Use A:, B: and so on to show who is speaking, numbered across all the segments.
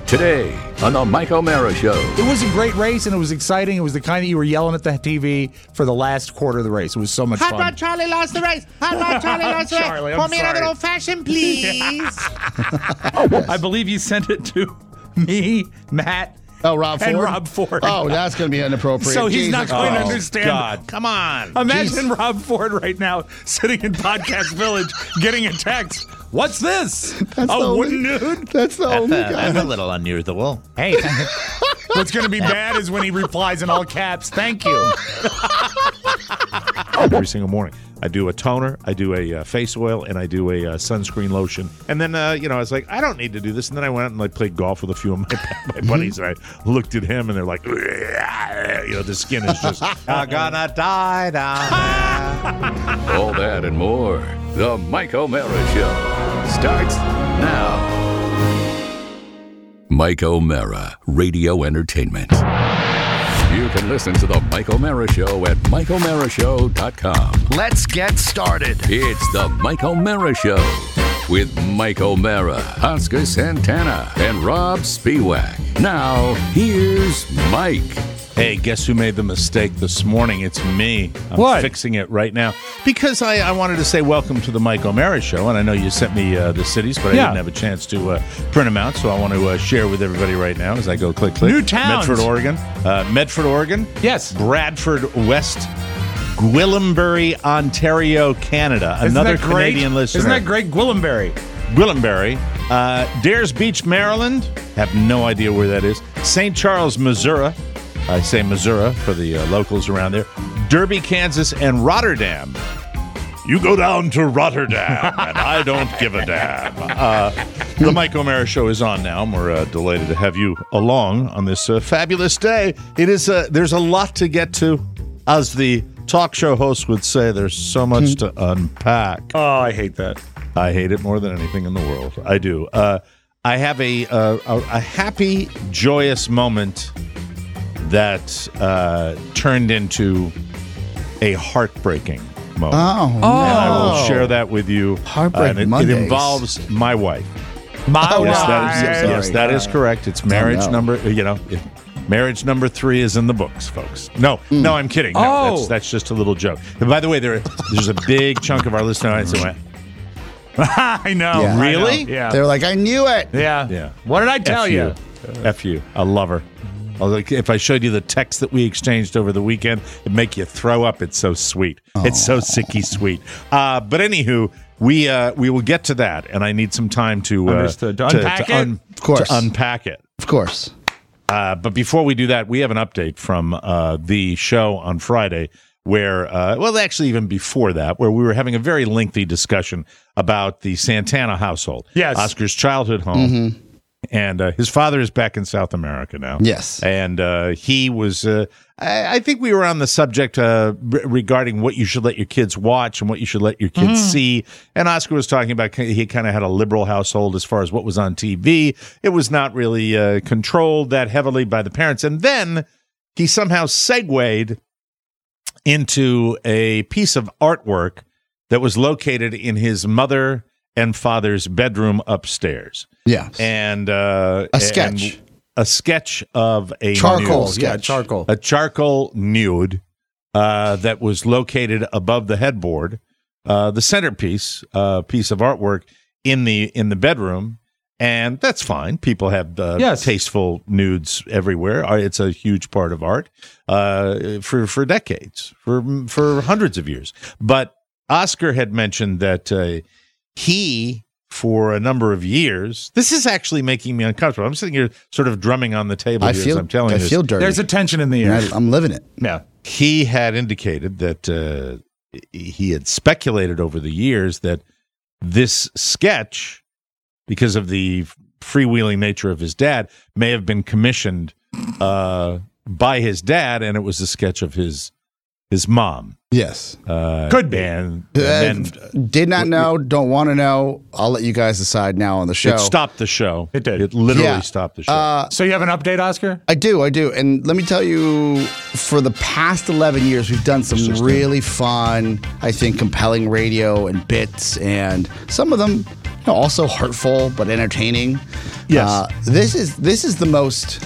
A: Today on the Mike O'Mara Show.
B: It was a great race, and it was exciting. It was the kind that you were yelling at the TV for the last quarter of the race. It was so much
C: Hot
B: fun.
C: Rod Charlie lost the race. Hot Rod Charlie lost the race.
B: Charlie,
C: Pour
B: I'm
C: me another
B: sorry.
C: old-fashioned, please.
B: I believe you sent it to me, Matt,
D: Oh, Rob Ford?
B: and Rob Ford.
D: Oh, that's going to be inappropriate.
B: So he's
D: Jesus
B: not going to
D: Christ.
B: understand.
E: God.
C: Come on.
B: Imagine Rob Ford right now sitting in Podcast Village getting a text. What's this?
D: That's
B: A
D: the
B: wooden
D: only-
B: nude?
D: That's the only guy.
C: That's a little unusual.
B: Hey, what's going to be bad is when he replies in all caps, thank you.
E: Every single morning. I do a toner, I do a face oil, and I do a sunscreen lotion. And then, I was like, I don't need to do this. And then I went out and I played golf with a few of my buddies, and I looked at him, and they're like, the skin is just, I'm gonna die now.
A: All that and more. The Mike O'Mara Show starts now. Mike O'Mara, Radio Entertainment. You can listen to the Mike O'Mara Show at MikeO'MaraShow.com.
F: Let's get started.
A: It's the Mike O'Mara Show with Mike O'Mara, Oscar Santana, and Rob Spiewak. Now, here's Mike.
E: Hey, guess who made the mistake this morning? It's me. I'm
B: What?
E: fixing it right now. Because I wanted to say welcome to the Mike O'Mara Show, and I know you sent me the cities, but I
B: Yeah.
E: didn't have a chance to print them out, so I want to share with everybody right now as I go click, click.
B: New towns.
E: Medford, Oregon. Medford, Oregon.
B: Yes.
E: Bradford, West Gwillimbury, Ontario, Canada.
B: Isn't
E: Another
B: that great?
E: Canadian listener.
B: Isn't that great? Gwillimbury.
E: Gwillimbury. Dares Beach, Maryland. Have no idea where that is. St. Charles, Missouri. I say Missouri for the locals around there. Derby, Kansas, and Rotterdam. You go down to Rotterdam, and I don't give a damn. The Mike O'Mara Show is on now, and we're delighted to have you along on this fabulous day. It is. There's a lot to get to. As the talk show host would say, there's so much to unpack.
B: Oh, I hate that.
E: I hate it more than anything in the world. I do. I have a happy, joyous moment that turned into a heartbreaking moment.
D: Oh,
E: And I will share that with you.
D: Heartbreak
E: and it
D: Mondays.
E: involves my wife.
B: My
D: Oh,
E: Yes,
D: wow.
E: that is,
D: I'm so
E: yes,
D: sorry.
E: that is correct. It's marriage
D: no.
E: number, marriage number 3 is in the books, folks. No, I'm kidding. No,
B: Oh.
E: that's just a little joke. And by the way, there's a big chunk of our listeners that went,
B: I know.
D: Yeah.
B: I
E: Really?
B: know. Yeah.
D: They're like, I knew it.
E: yeah.
B: What did I tell
E: F
B: you?
E: F you. I love her. Like, if I showed you the text that we exchanged over the weekend, it'd make you throw up. It's so sweet. It's so sicky sweet. But anywho, we will get to that, and I need some time to
B: Understood. To unpack it?
D: Of course.
E: to unpack it.
D: Of course.
E: But before we do that, we have an update from the show on Friday where, actually even before that, where we were having a very lengthy discussion about the Santana household.
B: Yes.
E: Oscar's childhood home. And his father is back in South America now.
D: Yes.
E: And he was, I think we were on the subject regarding what you should let your kids watch and what you should let your kids see. And Oscar was talking about he kind of had a liberal household as far as what was on TV. It was not really controlled that heavily by the parents. And then he somehow segued into a piece of artwork that was located in his mother and father's bedroom upstairs.
D: Yeah.
E: And
D: A sketch.
E: a sketch of a
D: Charcoal
E: nude.
D: sketch.
B: Yeah, charcoal.
E: A charcoal nude that was located above the headboard, the centerpiece piece of artwork in the bedroom. And that's fine. People have
B: Yes.
E: tasteful nudes everywhere. It's a huge part of art for decades, for hundreds of years. But Oscar had mentioned that he, for a number of years, this is actually making me uncomfortable. I'm sitting here sort of drumming on the table
D: I
E: here
D: feel,
E: as I'm telling
D: I
E: you this.
D: feel dirty.
B: There's a tension in the air.
D: I'm living it.
B: Yeah.
E: He had indicated that he had speculated over the years that this sketch, because of the freewheeling nature of his dad, may have been commissioned by his dad, and it was a sketch of his mom.
D: Yes.
B: Could be.
E: And then
D: Did not know, don't want to know. I'll let you guys decide now on the show.
E: it stopped the show.
B: It did.
E: It literally
D: Yeah.
E: stopped the show.
B: So you have an update, Oscar?
D: I do. And let me tell you, for the past 11 years, we've done some really fun, I think, compelling radio and bits, and some of them also hurtful but entertaining.
E: Yes.
D: This is the most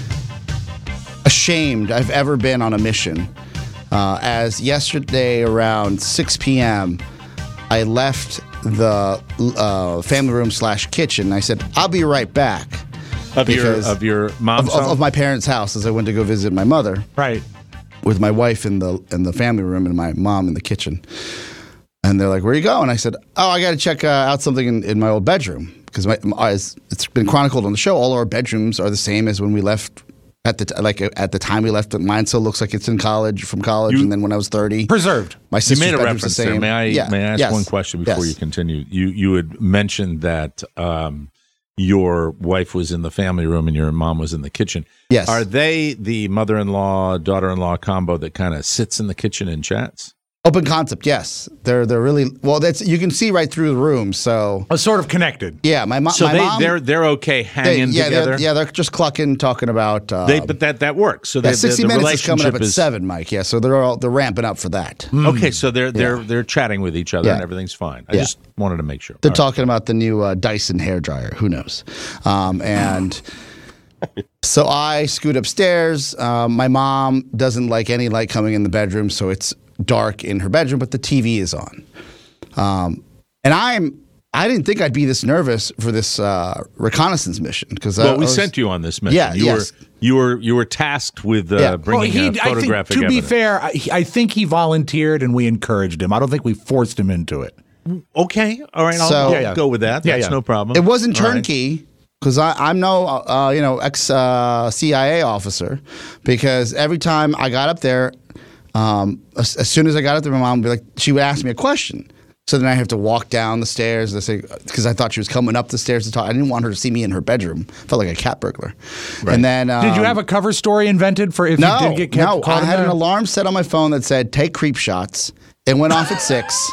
D: ashamed I've ever been on a mission. As yesterday around 6 p.m., I left the family room / kitchen. I said, I'll be right back.
E: Of your mom's home?
D: Of my parents' house as I went to go visit my mother.
B: Right.
D: With my wife in the family room and my mom in the kitchen. And they're like, where are you going? I said, I got to check out something in my old bedroom. Because it's been chronicled on the show, all our bedrooms are the same as when we left at the time we left. Mine still looks like it's from college, and then when I was 30.
B: Preserved.
D: My
E: You
D: sister's
E: made a
D: bedroom's
E: reference
D: the same.
E: there. May I ask one question before you
D: Yes.
E: continue? You had mentioned that your wife was in the family room and your mom was in the kitchen.
D: Yes.
E: Are they the mother-in-law, daughter-in-law combo that kind of sits in the kitchen and chats?
D: Open concept, yes. They're really well. That's you can see right through the room. So
B: Sort of connected.
D: yeah, my mom.
E: So
D: my mom,
E: they're okay hanging together.
D: They're just clucking, talking about.
E: But that works. So
D: yeah, 60
E: the
D: minutes is coming up
E: relationship
D: at 7, Mike. Yeah, so they're ramping up for that.
E: Okay, so they're chatting with each other
D: Yeah.
E: and everything's fine. I
D: Yeah.
E: just wanted to make sure.
D: They're
E: All right.
D: talking about the new Dyson hairdryer. Who knows? And so I scoot upstairs. My mom doesn't like any light coming in the bedroom, so it's dark in her bedroom, but the TV is on. And I didn't think I'd be this nervous for this reconnaissance mission because
E: we sent you on this mission.
D: Yeah,
E: you were tasked with
D: Yeah.
E: bringing photographic
B: to be
E: evidence.
B: fair, I think he volunteered and we encouraged him. I don't think we forced him into it.
E: Okay, all right,
D: So-
E: I'll go with that.
B: Yeah,
E: That's
B: yeah.
E: no problem.
D: It wasn't
E: All right.
D: turnkey because I'm no ex CIA officer because every time I got up there, as soon as I got up there, my mom would be like, she would ask me a question. So then I have to walk down the stairs because I thought she was coming up the stairs to talk. I didn't want her to see me in her bedroom. Felt like a cat burglar.
E: Right.
D: And then
B: Did you have a cover story invented for if you did get
D: no,
B: caught
D: I
B: in
D: had
B: there?
D: an alarm set on my phone that said take creep shots. It went off at 6.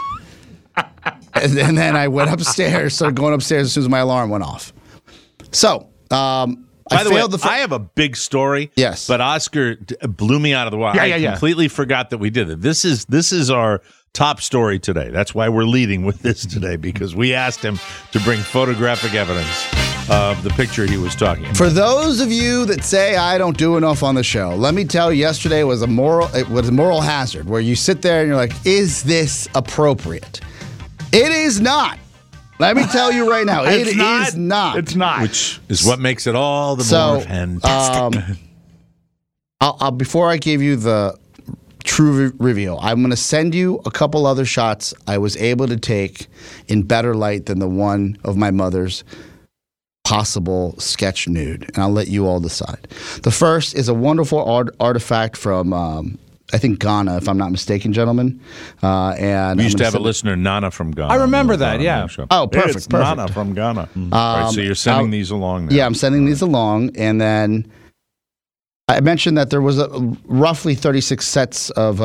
D: and then I went upstairs, started going upstairs as soon as my alarm went off. So,
E: By the way,
D: failed
E: I have a big story.
D: Yes.
E: But Oscar blew me out of the water. I completely forgot that we did it. This is our top story today. That's why we're leading with this today, because we asked him to bring photographic evidence of the picture he was talking about.
D: For those of you that say I don't do enough on the show, let me tell you, yesterday was a moral hazard where you sit there and you're like, is this appropriate? It is not. Let me tell you right now, it is not.
B: It's not.
E: Which is what makes it all the more fantastic.
D: I'll before I give you the true reveal, I'm going to send you a couple other shots I was able to take in better light than the one of my mother's possible sketch nude, and I'll let you all decide. The first is a wonderful artifact from I think Ghana, if I'm not mistaken, gentlemen. And
E: we used to have a listener, Nana from Ghana.
B: I remember that, yeah.
D: Oh, perfect,
E: It's
D: perfect.
E: Nana from Ghana. All right, so you're sending these along now.
D: Yeah, I'm sending these along, and then I mentioned that there was roughly 36 sets of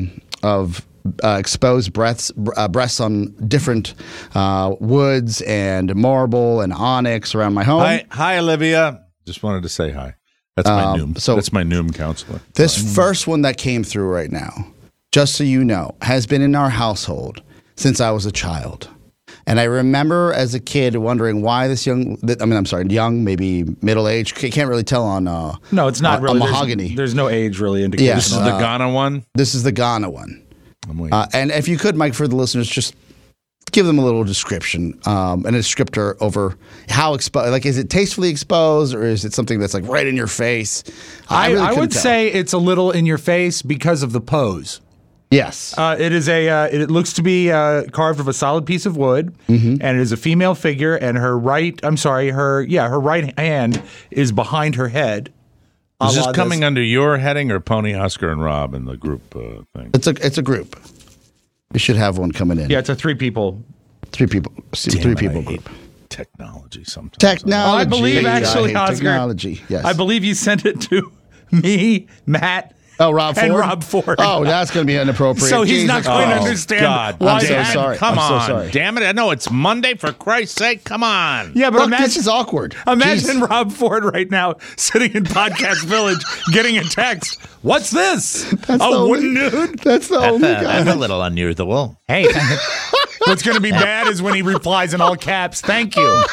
D: exposed breasts on different woods and marble and onyx around my home.
E: Hi, Olivia. Just wanted to say hi. That's my Noom. That's my Noom counselor.
D: This first one that came through right now, just so you know, has been in our household since I was a child. And I remember as a kid wondering why this young, maybe middle-aged, can't really tell on
B: No, it's not really.
D: on mahogany.
B: There's no age really indicated.
D: Yeah.
E: This is the Ghana one?
D: This is the Ghana one.
E: I'm waiting.
D: And if you could, Mike, for the listeners, just give them a little description and a descriptor over how exposed. Like, is it tastefully exposed or is it something that's like right in your face?
B: I
D: really couldn't
B: would
D: tell.
B: say it's a little in your face because of the pose.
D: Yes.
B: It is it looks to be carved of a solid piece of wood,
D: Mm-hmm.
B: and it is a female figure, and her right hand is behind her head.
E: Is this coming under your heading or Pony, Oscar, and Rob in the group thing?
D: It's a group. We should have one coming in.
B: Yeah, it's a three people.
D: Three people group.
E: Technology sometimes.
D: Technology.
B: I believe actually,
D: I hate
B: Oscar.
D: Technology. Yes.
B: I believe you sent it to me, Matt.
D: Oh, Rob Ford.
B: And Rob Ford.
D: Oh, that's going to be inappropriate.
B: So he's not
D: Jesus.
B: going to
D: Oh.
B: understand
E: God,
B: why
D: I'm so
B: Dad-
D: sorry.
E: Come
D: I'm so
E: on.
D: sorry.
E: Damn it. I know it's Monday, for Christ's sake. Come on.
B: Yeah, but
D: Look,
B: imagine,
D: this is awkward.
B: imagine
D: Jeez.
B: Rob Ford right now sitting in Podcast Village getting a text. What's this?
D: That's
B: A
D: the
B: wooden
D: only-
B: nude?
D: That's the only guy.
C: That's a little unusual.
B: Hey, What's going to be bad is when he replies in all caps, "Thank you."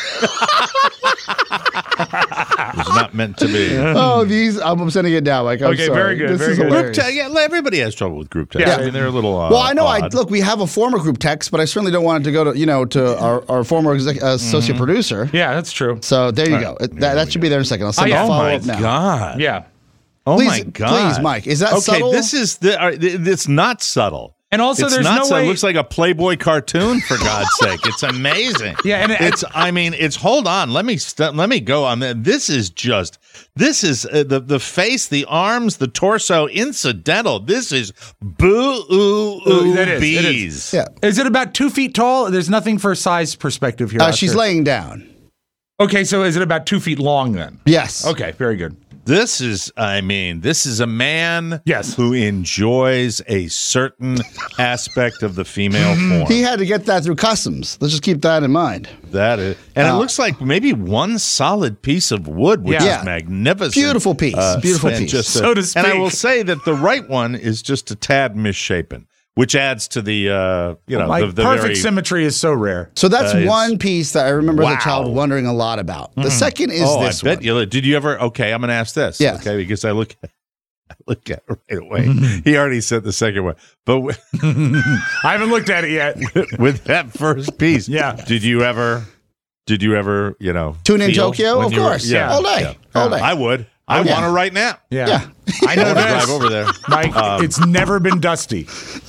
E: It's not meant to be.
D: Oh, I'm sending it now, Mike. I'm
B: Okay,
D: sorry.
B: very good,
D: This
B: very
D: is
B: good.
D: hilarious.
E: Everybody has trouble with group text.
B: Yeah.
E: I mean, they're a little
D: Well, I know.
E: odd.
D: Look, we have a former group text, but I certainly don't want it to go to our former associate producer.
B: Yeah, that's true.
D: So there you go. That should be there in a second. I'll send
B: yeah.
D: a
E: Oh
D: follow
E: my
D: up now.
E: God.
B: Yeah.
E: Oh
D: Please-
E: my God.
D: please, Mike, is that
E: okay?
D: subtle?
E: This is it's not subtle.
B: And also,
E: it's
B: there's
E: not
B: no
E: subtle.
B: way-
E: It looks like a Playboy cartoon. For God's sake, it's amazing.
B: Yeah, and
E: it's. I mean, it's. Hold on. Let me go on that. This is the face, the arms, the torso. Incidental. This is
B: That is, it
E: bees.
B: is.
D: Yeah.
B: Is it about 2 feet tall? There's nothing for size perspective here.
D: She's
B: Oscar.
D: laying down.
B: Okay, so is it about 2 feet long then?
D: Yes.
B: Okay, very good.
E: This is a man
B: Yes.
E: who enjoys a certain aspect of the female form.
D: He had to get that through customs. Let's just keep that in mind.
E: That is, and it looks like maybe one solid piece of wood, which
D: Yeah.
E: is magnificent.
D: Beautiful piece. Beautiful
E: and
D: piece.
B: So to
E: And I
B: speak.
E: will say that the right one is just a tad misshapen, which adds to the
B: Like
E: the
B: perfect
E: very,
B: symmetry is so rare.
D: So that's
E: it's-
D: one piece that I remember as a child
E: Wow.
D: wondering a lot about. The second is
E: Oh,
D: this
E: I bet
D: one.
E: you did. You ever? Okay, I'm going to ask this.
D: Yes.
E: Okay, because I look at it right away. He already said the second one, but
B: I haven't looked at it yet.
E: with that first piece,
B: Yeah.
E: Did you ever?
D: Tune in
E: feel
D: Tokyo?
E: when
D: Of
E: you were-
D: course. All day. All day.
E: I would. I
D: yeah.
E: want to right now.
B: Yeah. I
E: I
B: know
E: want to
B: this.
E: drive over there.
B: Mike, it's never been dusty.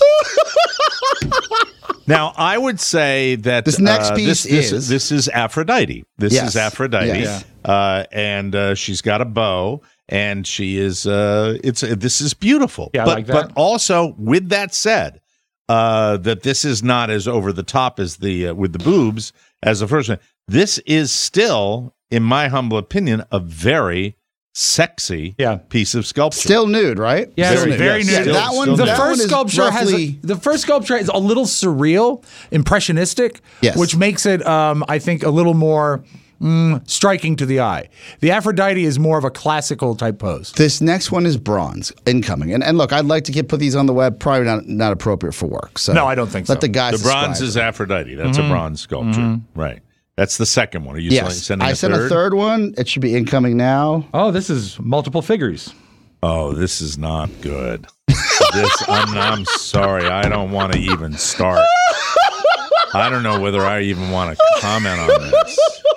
E: Now, I would say that
D: This next piece
E: this is Aphrodite. This
D: Yes.
E: is Aphrodite,
D: Yes.
E: and she's got a bow, and she is. This is beautiful.
B: Yeah, I
E: but
B: like that.
E: but also with that said, that this is not as over the top as the with the boobs as the first one. This is still, in my humble opinion, a very sexy piece of sculpture.
D: Still nude, right?
B: Yeah,
D: Still
B: it's very
D: Yes.
B: nude.
D: Yeah,
E: Still-
D: that one.
E: still
B: The
E: nude.
D: that
B: first
D: one is
B: sculpture
D: roughly,
B: the first sculpture is a little surreal, impressionistic,
D: Yes.
B: which makes it, I think, a little more striking to the eye. The Aphrodite is more of a classical type pose.
D: This next one is bronze incoming, and look, I'd like to put these on the web. Probably not appropriate for work. So
B: No, I don't think
D: let
B: so.
D: the guys.
E: The bronze
D: describe
E: is
D: it.
E: Aphrodite. That's a bronze sculpture, right? That's the second one. Are you
D: Yes,
E: sending
D: I sent a third one. It should be incoming now.
B: Oh, this is multiple figures.
E: Oh, this is not good. I'm sorry. I don't want to even start. I don't know whether I even want to comment on this.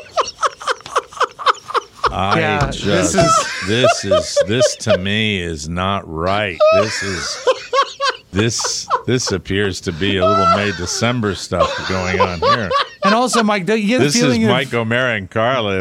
E: This to me is not right. This appears to be a little May December stuff going on here.
B: And also, Mike, do you get the
E: This is
B: feeling
E: Mike O'Mara and Carla.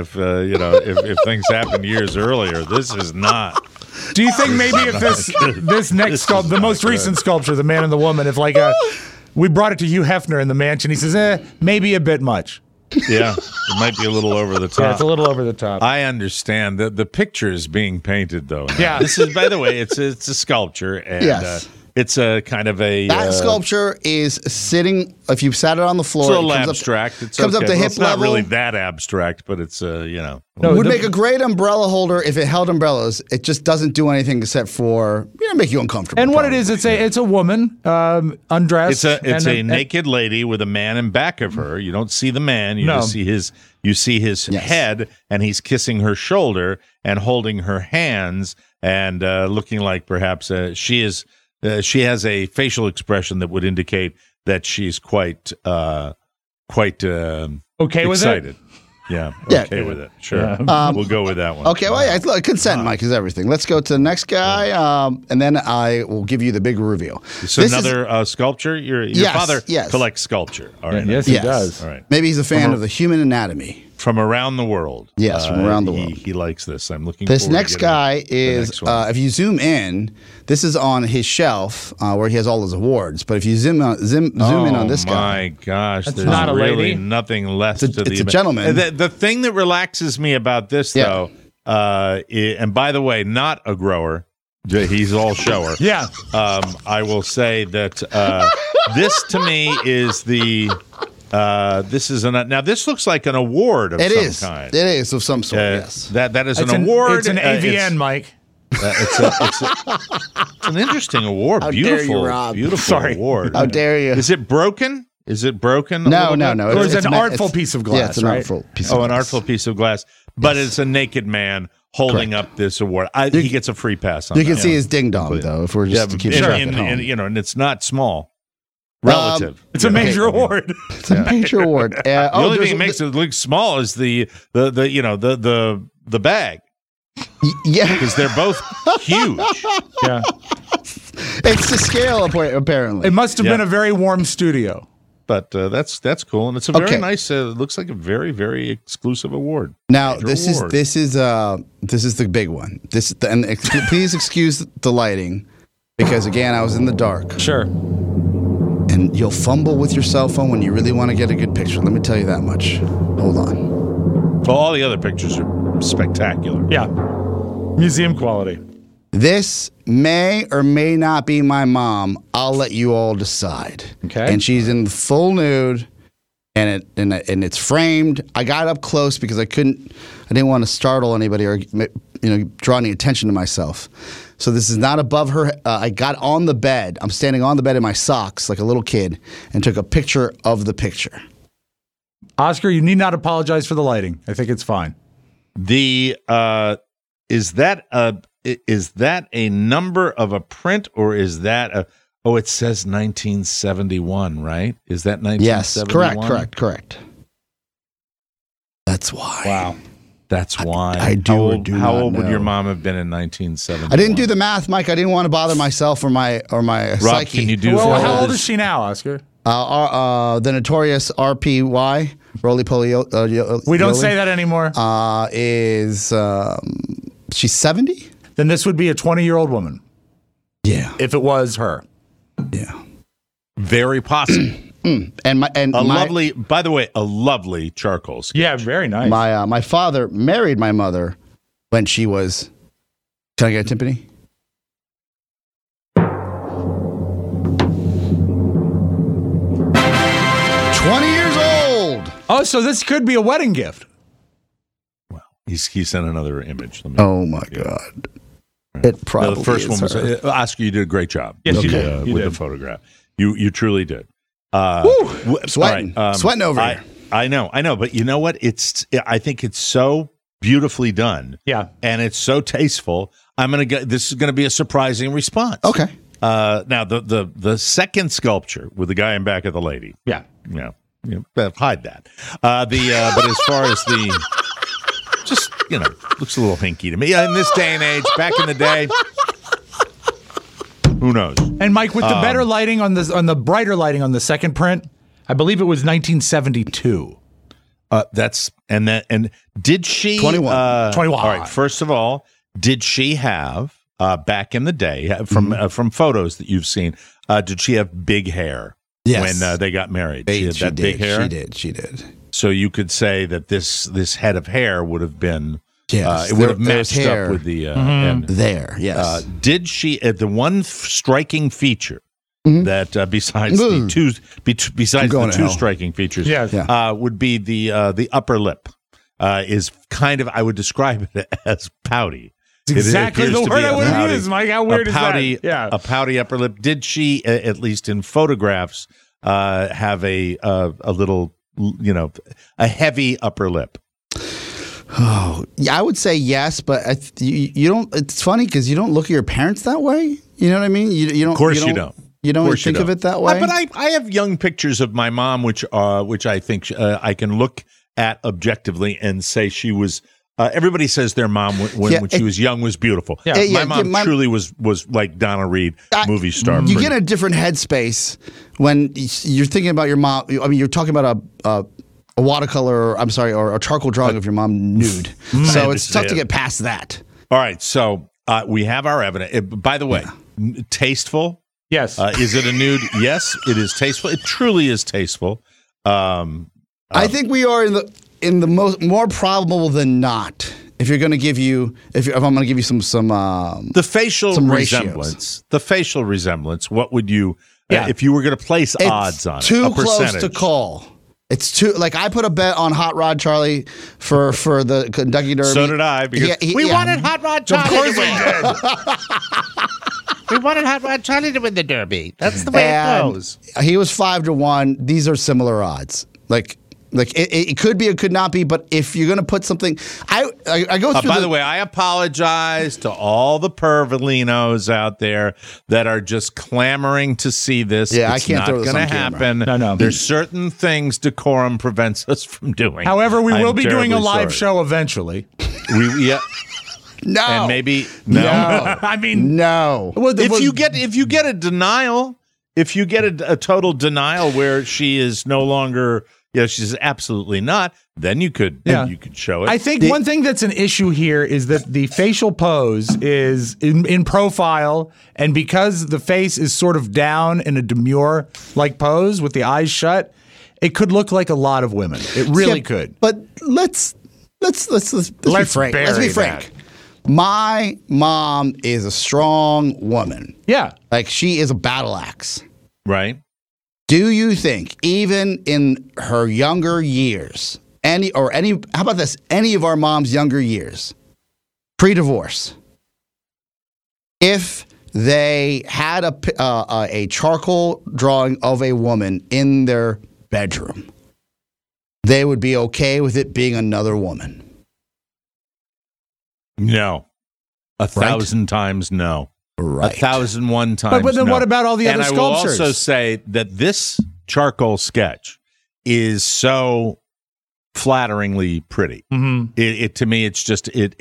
E: If things happened years earlier, this is not.
B: do you think maybe if this next sculpture, the most recent sculpture, the man and the woman, if we brought it to Hugh Hefner in the mansion, he says, maybe a bit much.
E: Yeah, it might be a little over the top.
B: Yeah, it's a little over the top.
E: I understand that the picture is being painted, though. Now.
B: Yeah.
E: This is, by the way, it's a sculpture, and
D: Yes.
E: it's a kind of a
D: That sculpture is sitting. If you sat it on the floor,
E: It's a little
D: it comes
E: abstract.
D: Up,
E: It's
D: comes
E: okay.
D: up to
E: Well,
D: hip
E: it's not
D: level.
E: really that abstract, but it's
B: No,
D: would
B: the-
D: make a great umbrella holder if it held umbrellas. It just doesn't do anything except for make you uncomfortable.
B: And what it
D: probably.
B: is, it's a woman undressed.
E: It's
B: and
E: a naked lady with a man in back of her. You don't see the man. You
B: No.
E: just see his. You see his
D: Yes.
E: head, and he's kissing her shoulder and holding her hands and looking like perhaps she is. She has a facial expression that would indicate that she's quite
B: okay with
E: excited.
B: it.
E: Yeah,
D: Yeah.
E: okay with it. Sure, we'll go with that one.
D: Okay, well, yeah, look, consent, Mike, is everything. Let's go to the next guy, and then I will give you the big reveal.
E: So
D: This is-
E: another sculpture. Your
D: Yes,
E: father
D: yes.
E: collects sculpture. All right.
B: Yes, he does.
E: All right.
D: Maybe he's a fan of the human anatomy.
E: From around the world.
D: Yes, from around the world.
E: He likes this. I'm looking.
D: This
E: forward to
D: next
E: getting
D: guy
E: the
D: is,
E: next one.
D: if you zoom in, this is on his shelf where he has all his awards. But if you zoom in on this
E: Oh
D: guy,
E: my gosh, there's
B: not a
E: really
B: lady.
E: nothing left
D: It's
E: to
D: a
E: the
D: gentleman.
E: The thing that relaxes me about this,
D: Yeah.
E: though, and by the way, not a grower. He's all shower.
B: Yeah.
E: I will say that this to me is the. This is now. This looks like an award of
D: it
E: some
D: is.
E: kind.
D: It is of some sort. Yes.
E: That is
B: It's
E: an award.
B: It's an AVN, Mike.
E: It's an interesting award.
D: How dare
E: Beautiful,
D: you, Rob.
E: beautiful
B: Sorry.
E: award.
D: How dare you?
E: Is it broken? Is it broken?
D: No.
B: Or is it an artful
D: it's-
B: piece of glass,
D: Yeah, it's an
B: right?
D: artful piece of
E: Oh,
D: glass.
E: an artful piece of glass. But it's a naked man holding
D: Correct.
E: up this award. He gets a free pass on
D: You
E: that.
D: can see his ding dong, though, if we're just to keep track at home.
E: And it's not small. Relative.
B: It's a major award.
D: It's a major award.
E: The only thing that makes it look small is the bag,
D: Yeah,
E: because they're both huge.
B: Yeah.
D: it's the scale, apparently.
B: It must have
E: Yeah.
B: been a very warm studio.
E: But that's cool, and it's a very
D: Okay.
E: nice. It looks like a very, very exclusive award.
D: Now
E: Major
D: this
E: award.
D: is the big one. Please excuse the lighting, because again I was in the dark,
B: Sure.
D: and you'll fumble with your cell phone when you really want to get a good picture. Let me tell you that much. Hold on.
E: Well, all the other pictures are spectacular.
B: Yeah. Museum quality.
D: This may or may not be my mom. I'll let you all decide.
B: Okay.
D: And she's in full nude, and it's framed. I got up close because I didn't want to startle anybody or draw any attention to myself. So this is not above her. I got on the bed. I'm standing on the bed in my socks like a little kid, and took a picture of the picture.
B: Oscar, you need not apologize for the lighting. I think it's fine.
E: The is that a number of a print, or is that a? Oh, it says 1971, right? Is that 1971?
D: Yes, correct. That's why.
B: Wow.
E: That's why.
D: I do
E: How
D: or
E: old,
D: do
E: how
D: not
E: old would
D: know.
E: your mom have been in 1971?
D: I didn't do the math, Mike. I didn't want to bother myself or my
E: Rob,
D: psyche.
E: can you do?
B: Well,
E: for
B: how
E: all
B: old
E: this?
B: is she now, Oscar?
D: The notorious RPY, Roly Poly.
B: We don't say that anymore.
D: Is she's 70?
B: Then this would be a 20-year-old woman
D: Yeah,
B: if it was her.
D: yeah.
E: Very possible.
D: And my
E: Lovely. By the way, a lovely charcoal sketch.
B: Yeah, very nice.
D: my father married my mother when she was. Can I get a timpani?
B: Oh, so this could be a wedding gift.
E: He sent another image. Let me-
D: Oh my God! It probably
E: the first
D: is
E: one was
D: her.
E: Oscar. You did a great job.
B: Yes,
E: with
B: you
E: the,
B: did. You
E: with
B: did.
E: the photograph. You truly did.
D: Sweating. Sweating over here.
E: I know, but you know what? I think it's so beautifully done.
B: Yeah.
E: and it's so tasteful. This is gonna be a surprising response.
D: Okay.
E: Now the second sculpture with the guy in back of the lady.
B: Yeah.
E: Hide that. But as far as just looks a little hinky to me. In this day and age, back in the day, who knows?
B: And Mike, with the better lighting on the brighter lighting on the second print, I believe it was 1972.
E: And did she
D: 21.
B: 21.
E: All right. First of all, did she have back in the day from photos that you've seen? Did she have big hair?
D: Yes.
E: When they got married, she had
D: She
E: that
D: did.
E: big hair.
D: She did.
E: So you could say that this head of hair would have been,
D: Yes,
E: it would have
D: there's
E: matched
D: hair.
E: up with the and,
D: There. Yes.
E: did she? The one striking feature
D: Mm-hmm.
E: that besides the two
D: going to hell.
E: striking features,
B: Yeah.
E: would be the upper lip. Is kind of, I would describe it as pouty.
B: It's exactly
E: appears
B: the
E: to
B: word
E: be
B: I
E: a
B: would have
E: pouty-
B: used, Mike. How weird is
E: pouty,
B: that? Yeah.
E: a pouty upper lip. Did she, at least in photographs, have a little, a heavy upper lip?
D: Oh, yeah, I would say yes, but you don't. It's funny because you don't look at your parents that way. You know what I mean? You don't.
E: Of course you don't.
D: You don't
E: Of course
D: think
E: you
D: of
E: don't.
D: it that way.
E: But I have young pictures of my mom, which I think I can look at objectively and say she was. Everybody says their mom when she was young was beautiful.
B: Yeah.
E: My mom truly was like Donna Reed, movie star.
D: You get a different headspace when you're thinking about your mom. I mean, you're talking about a watercolor. I'm sorry, or a charcoal drawing of your mom nude. So it's tough to get past that.
E: All right, so we have our evidence. By the way, tasteful.
B: Yes.
E: Is it a nude? Yes, it is tasteful. It truly is tasteful.
D: I think we are in the more probable than not. If you're going to give you, if I'm going to give you some
E: the facial
D: some
E: resemblance.
D: ratios.
E: The facial resemblance. What would you?
B: Yeah.
E: If you were going to place odds on
D: too
E: it, a
D: close
E: percentage.
D: to call. It's too like I put a bet on Hot Rod Charlie for the Kentucky Derby.
E: So did I because
D: Yeah,
E: we wanted Hot Rod Charlie.
B: of course we did.
C: We wanted Hot Rod Charlie to win the Derby. That's the way it
D: And
C: goes.
D: he was 5-1. These are similar odds. Like it could be, it could not be. But if you're gonna put something, I go through.
E: By the way, I apologize to all the pervalinos out there that are just clamoring to see this.
D: Yeah,
E: it's
D: I can't
E: not
D: throw this
E: going
D: on
E: to
D: camera.
E: happen.
B: No.
E: There's certain things decorum prevents us from doing.
B: However, we
E: I'm
B: will be doing a
E: terribly
B: live
E: sorry.
B: show eventually.
E: Yeah,
D: no,
E: and maybe no.
B: I mean,
D: no.
B: well,
E: If you get a denial, if you get a total denial where she is no longer, she's absolutely not, then you could show it.
B: I think one thing that's an issue here is that the facial pose is in profile, and because the face is sort of down in a demure like pose with the eyes shut, it could look like a lot of women. It really
D: Yeah,
B: could.
D: But let's be frank. Let's be
B: bury
D: frank.
B: that.
D: My mom is a strong woman.
B: Yeah.
D: Like, she is a battle axe.
E: right?
D: Do you think, even in her younger years, how about this? Any of our mom's younger years, pre-divorce, if they had a charcoal drawing of a woman in their bedroom, they would be okay with it being another woman?
E: No. 1,000 times no.
D: Right.
E: 1,001 times.
B: But then
E: no.
B: what about all the other
E: and I will
B: sculptures?
E: also say that this charcoal sketch is so flatteringly pretty.
B: Mm-hmm.
E: It to me, it's just I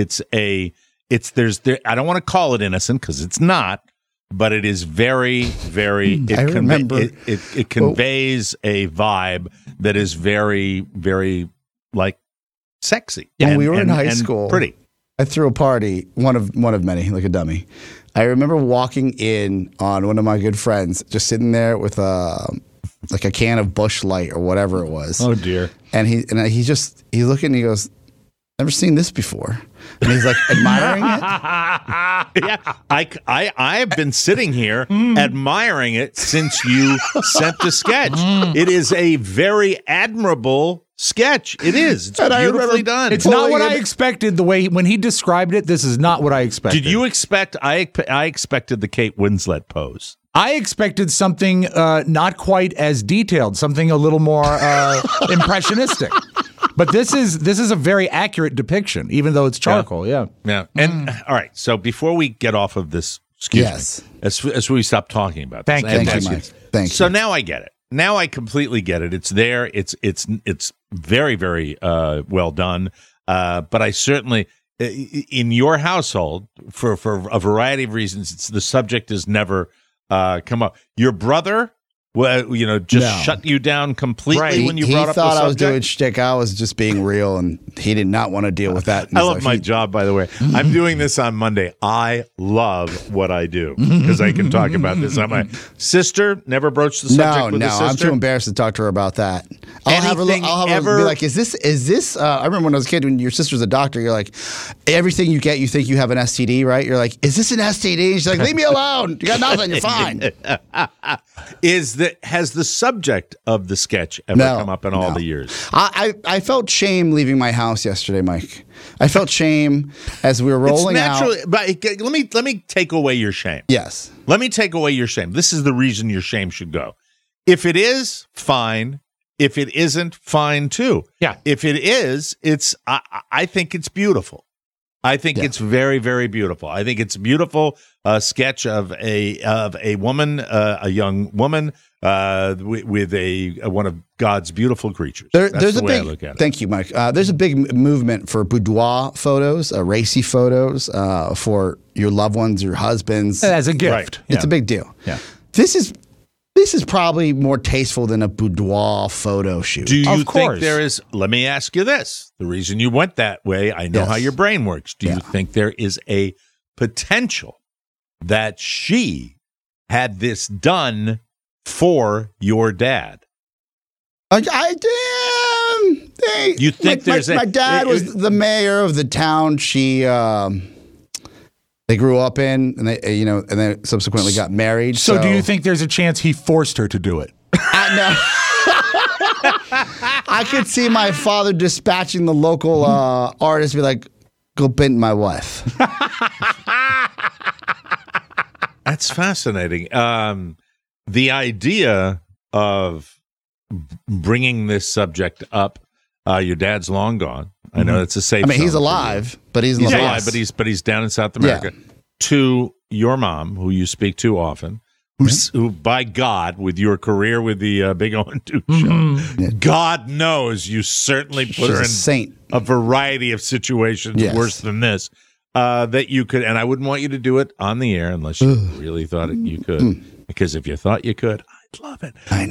E: don't want to call it innocent because it's not, but it is very, very.
D: I remember.
E: It conveys a vibe that is very, very like sexy.
D: When we were in high school,
E: pretty.
D: I threw a party, one of many, like a dummy. I remember walking in on one of my good friends, just sitting there with like a can of Busch Light or whatever it was.
B: Oh dear.
D: And he's looking and he goes, "Never seen this before." And he's like admiring it.
E: Yeah, I have been sitting here admiring it since you sent the sketch. It is a very admirable sketch. It is. It's
D: And I
E: beautifully
D: remember-
E: done.
B: It's not what
D: Pulling
B: I
D: it-
B: expected. The way when he described it, this is not what I expected.
E: Did you expect? I expected the Kate Winslet pose.
B: I expected something not quite as detailed, something a little more impressionistic. But this is a very accurate depiction, even though it's charcoal. Yeah.
E: Yeah. And all right. So before we get off of this, excuse
D: Yes.
E: me, as we stop talking about this,
B: Thank
E: I
B: you.
E: have to
D: Thank you,
E: ask
D: Mike. Thank
E: So
D: you.
E: now I get it. Now I completely get it. It's there. It's very, very well done. But I certainly, in your household, for a variety of reasons, the subject has never come up. Your brother, just
D: No.
E: shut you down completely
B: Right.
E: when you
D: he
E: brought up the
D: thought I was
E: subject?
D: doing shtick. I was just being real, and he did not want to deal with that. And
E: I
D: he's
E: love
D: like,
E: my job, by the way. I'm doing this on Monday. I love what I do because I can talk about this. My sister never broached the subject with
D: No,
E: the sister.
D: I'm too embarrassed to talk to her about that. I'll have
E: Anything
D: her be like, is this? I remember when I was a kid, when your sister's a doctor, you're like, everything you get, you think you have an STD, right? You're like, is this an STD? She's like, leave me alone. You got nothing. You're fine.
E: Has the subject of the sketch ever
D: No,
E: come up in all
D: no.
E: the years?
D: I felt shame leaving my house yesterday, Mike. I felt shame as we were rolling
E: it's natural,
D: out.
E: but let me take away your shame.
D: Yes.
E: Let me take away your shame. This is the reason your shame should go. If it is, fine. If it isn't, fine too.
B: Yeah.
E: If it is, I think it's beautiful. I think
D: Yeah.
E: it's very, very beautiful. I think it's a beautiful sketch of a woman, a young woman, with one of God's beautiful creatures. That's
D: There's
E: the
D: a
E: way I
D: big.
E: look at it.
D: Thank you, Mike. There's a big movement for boudoir photos, racy photos for your loved ones, your husbands.
B: As a gift.
E: Right.
D: It's a big deal.
B: Yeah.
D: This is probably more tasteful than a boudoir photo shoot.
E: Do you
B: Of
E: think
B: course.
E: there is? Let me ask you this: the reason you went that way, I know
D: Yes.
E: how your brain works. Do
D: Yeah.
E: you think there is a potential that she had this done for your dad? You think
D: my,
E: there's
D: my dad was the mayor of the town they grew up in, and and then subsequently got married.
B: So do you think there's a chance he forced her to do it?
D: I could see my father dispatching the local artist, be like, "Go bint my wife."
E: That's fascinating. The idea of bringing this subject up. Your dad's long gone. I know it's a safe.
D: I mean, he's
E: zone for you.
D: alive, but he's in
E: He's
D: the
E: alive,
D: past.
E: but he's down in South America.
D: Yeah.
E: To your mom, who you speak to often, who by God, with your career with the Big O and Duke show, God knows you certainly put
D: She's
E: her
D: a
E: in
D: saint.
E: a variety of situations
D: Yes.
E: worse than this. That you could, and I wouldn't want you to do it on the air unless you really thought you could. Because if you thought you could, I'd love it.
D: I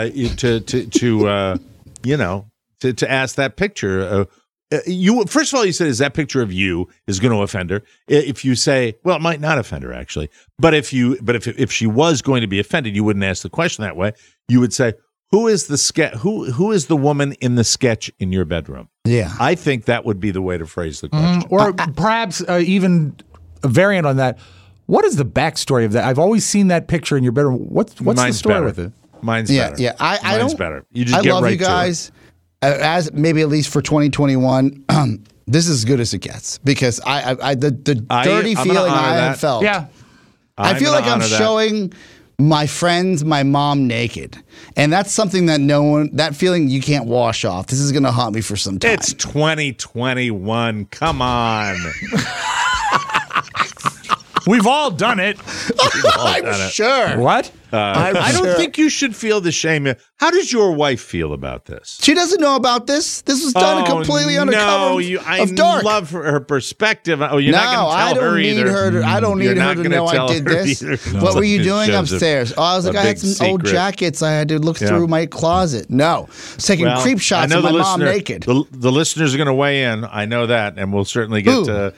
E: know. To ask that picture. You first of all, you said, is that picture of you is going to offend her? If you say, well, it might not offend her actually, but if she was going to be offended, you wouldn't ask the question that way. You would say, who is the woman in the sketch in your bedroom?
D: Yeah.
E: I think that would be the way to phrase the question.
B: Or perhaps even a variant on that. What is the backstory of that? I've always seen that picture in your bedroom. What's the
E: Mine's
B: story
E: better.
B: with it?
E: Mine's
D: Yeah,
E: better.
D: yeah. I
E: Mine's
D: don't.
E: better. You just
D: I
E: get
D: love
E: right
D: you guys. As maybe at least for 2021, this is as good as it gets because the dirty
E: I'm gonna
D: feeling
E: honor
D: I
E: that.
D: have felt.
B: Yeah.
D: I feel like I'm showing my friends my mom naked, and that's something that that feeling you can't wash off. This is going to haunt me for some time.
E: It's 2021. Come on.
B: We've all done it.
D: I'm sure.
B: What?
E: I don't think you should feel the shame. How does your wife feel about this?
D: She doesn't know about this. This was done completely undercover of dark.
E: love her perspective. Oh, you're not going to tell her either.
D: I don't need her to know I did this. What were you doing upstairs? I was like, I had some old jackets. I had to look through my closet. No. I was taking creep shots of my mom naked.
E: The listeners are going to weigh in. I know that, and we'll certainly get to.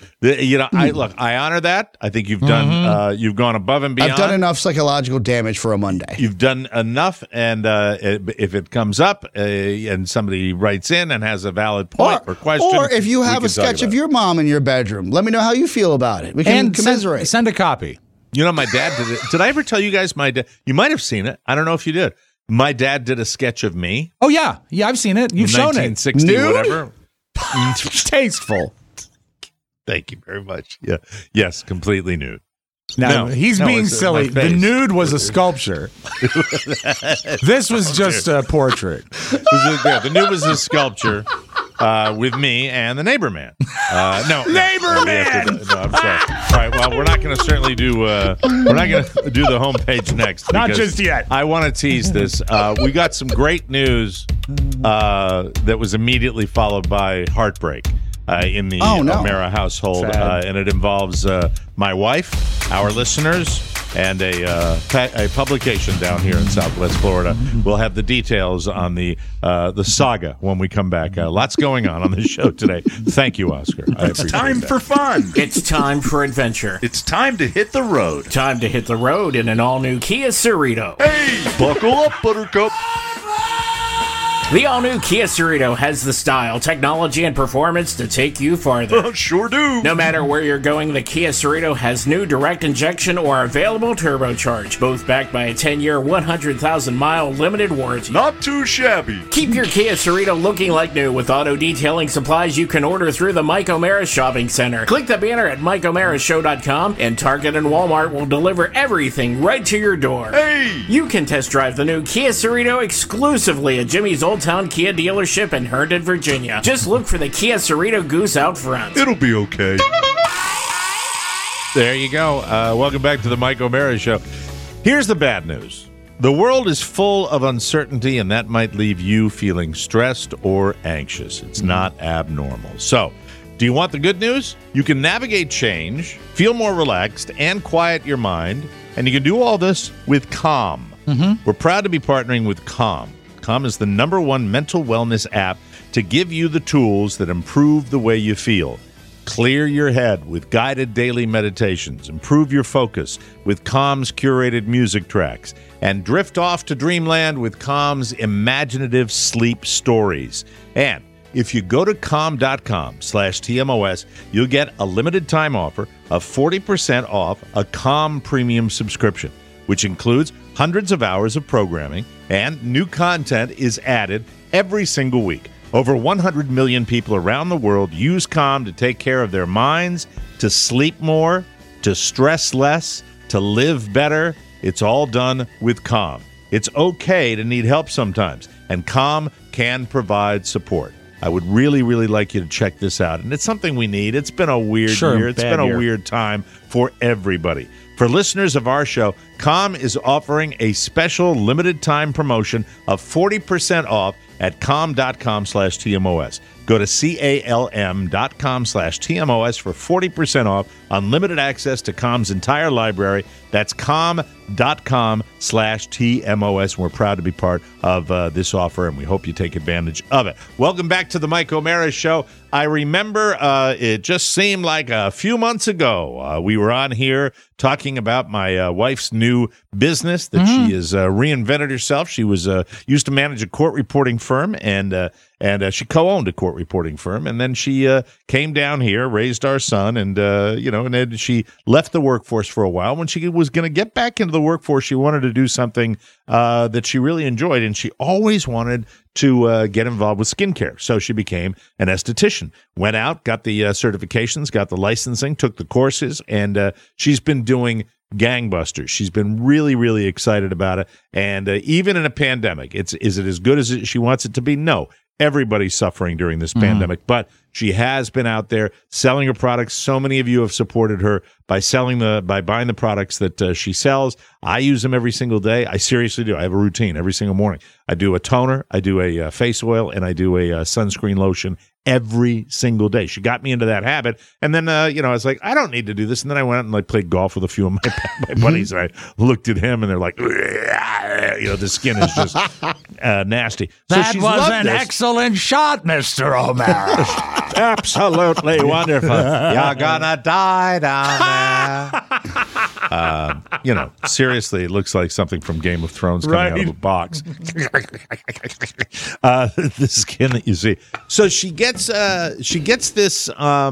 E: I honor that. I think you've done. You've gone above and beyond.
D: I've done enough psychological damage for a Monday.
E: You've done enough, and if it comes up and somebody writes in and has a valid point or question,
D: or if you have a sketch of your mom in your bedroom, let me know how you feel about it. We can commiserate.
B: Send a copy.
E: You know, my dad did it. Did I ever tell you guys my dad? You might have seen it. I don't know if you did. My dad did a sketch of me.
B: Oh, yeah. Yeah, I've seen it. You've shown it.
E: 1960,
D: Nude?
E: whatever.
B: Tasteful.
E: Thank you very much. Yeah. Yes, completely nude.
B: Now, he's being
E: it's
B: silly.
E: my face.
B: The nude was a sculpture. This was just a portrait.
E: The nude was a sculpture with me and the neighbor man.
B: Neighbor man!
E: No, I'm sorry. All right, well, we're not going to certainly do the homepage next.
B: Not
E: because
B: just yet.
E: I want to tease this. We got some great news that was immediately followed by heartbreak. In the O'Mara household, and it involves my wife, our listeners, and a publication down here in Southwest Florida. We'll have the details on the saga when we come back. Lots going on the show today. Thank you, Oscar.
F: It's time for fun.
G: It's time for adventure.
F: It's time to hit the road.
G: Time to hit the road in an all-new Kia Cerrito.
F: Hey, buckle up, Buttercup.
G: The all-new Kia Cerrito has the style, technology, and performance to take you farther.
F: Sure do.
G: No matter where you're going, the Kia Cerrito has new direct injection or available turbocharged, both backed by a 10-year, 100,000-mile limited warranty.
F: Not too shabby.
G: Keep your Kia Cerrito looking like new with auto detailing supplies you can order through the Mike O'Mara Shopping Center. Click the banner at MikeO'MaraShow.com, and Target and Walmart will deliver everything right to your door.
F: Hey!
G: You can test drive the new Kia Cerrito exclusively at Jimmy's Old Town Kia dealership in Herndon, Virginia. Just look for the Kia Cerrito goose out front.
F: It'll be okay.
E: There you go. Welcome back to the Mike O'Mara Show. Here's the bad news. The world is full of uncertainty, and that might leave you feeling stressed or anxious. It's not abnormal. So, do you want the good news? You can navigate change, feel more relaxed, and quiet your mind, and you can do all this with Calm. We're proud to be partnering with Calm. Calm is the #1 mental wellness app to give you the tools that improve the way you feel. Clear your head with guided daily meditations, improve your focus with Calm's curated music tracks, and drift off to dreamland with Calm's imaginative sleep stories. And if you go to calm.com/TMOS, you'll get a limited time offer of 40% off a Calm premium subscription, which includes hundreds of hours of programming, and new content is added every single week. Over 100 million people around the world use Calm to take care of their minds, to sleep more, to stress less, to live better, it's all done with Calm. It's okay to need help sometimes, and Calm can provide support. I would really, really like you to check this out. And it's something we need. It's been a weird year. It's been a weird time for everybody. For listeners of our show, Calm is offering a special limited time promotion of 40% off at calm.com/TMOS. Go to calm.com/TMOS for 40% off unlimited access to Calm's entire library. That's calm.com/TMOS. We're proud to be part of this offer, and we hope you take advantage of it. Welcome back to the Mike O'Mara Show. I remember it just seemed like a few months ago we were on here talking about my wife's new business that she has reinvented herself. She was used to manage a court reporting firm, and she co-owned a court reporting firm, and then she came down here, raised our son, and and then she left the workforce for a while. When she was going to get back into the workforce, she wanted to do something that she really enjoyed, and she always wanted to get involved with skincare. So she became an esthetician, went out, got the certifications, got the licensing, took the courses, and she's been doing gangbusters. She's been really, really excited about it. And even in a pandemic, is it as good as she wants it to be? No. Everybody's suffering during this pandemic, but she has been out there selling her products. So many of you have supported her by buying the products that she sells. I use them every single day. I seriously do. I have a routine every single morning. I do a toner, I do a face oil, and I do a sunscreen lotion every single day. She got me into that habit. And then, I was like, I don't need to do this. And then I went out and played golf with a few of my buddies. And I looked at him and they're like, the skin is just nasty. So
B: That was an excellent shot, Mr. O'Mara.
E: Absolutely wonderful. You're gonna die down there. Seriously, it looks like something from Game of Thrones coming out of a box. The skin that you see. So she gets this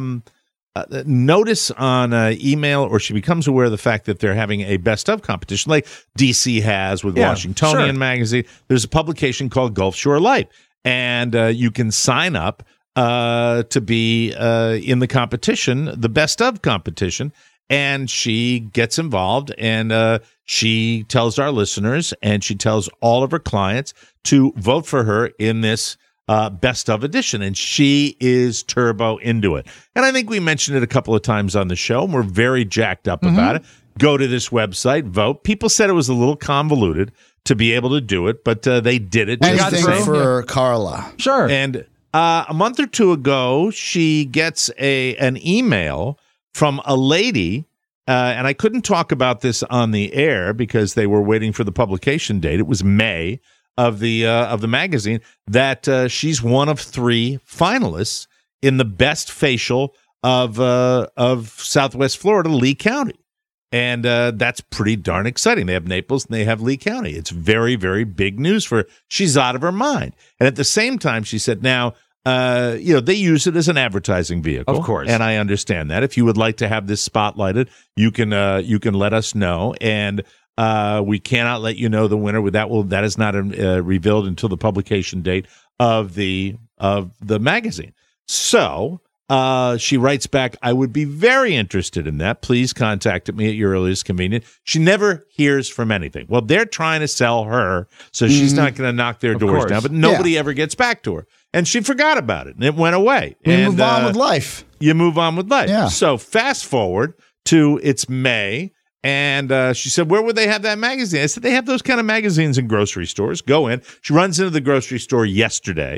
E: notice on email, or she becomes aware of the fact that they're having a best of competition, like DC has with Washingtonian magazine. There's a publication called Gulf Shore Life, and you can sign up to be in the competition, the best of competition. And she gets involved, and she tells our listeners, and she tells all of her clients to vote for her in this best of edition, and she is turbo into it. And I think we mentioned it a couple of times on the show, and we're very jacked up about it. Go to this website, vote. People said it was a little convoluted to be able to do it, but they did it.
D: Anything for Carla.
B: Sure.
E: And a month or two ago, she gets an email from a lady, and I couldn't talk about this on the air because they were waiting for the publication date. It was May of the magazine, that she's one of 3 finalists in the best facial of Southwest Florida, Lee County. And that's pretty darn exciting. They have Naples and they have Lee County. It's very, very big news for her. She's out of her mind. And at the same time, she said, now, they use it as an advertising vehicle.
B: Of course.
E: And I understand that. If you would like to have this spotlighted, you can let us know. And we cannot let you know the winner. That is not revealed until the publication date of the magazine. So she writes back, I would be very interested in that. Please contact me at your earliest convenience. She never hears from anything. Well, they're trying to sell her, so she's not going to knock their doors down. But nobody ever gets back to her. And she forgot about it, and it went away.
D: You move on with life.
E: You move on with life.
D: Yeah.
E: So fast forward to it's May. And she said, where would they have that magazine? I said, they have those kind of magazines in grocery stores. Go in. She runs into the grocery store yesterday,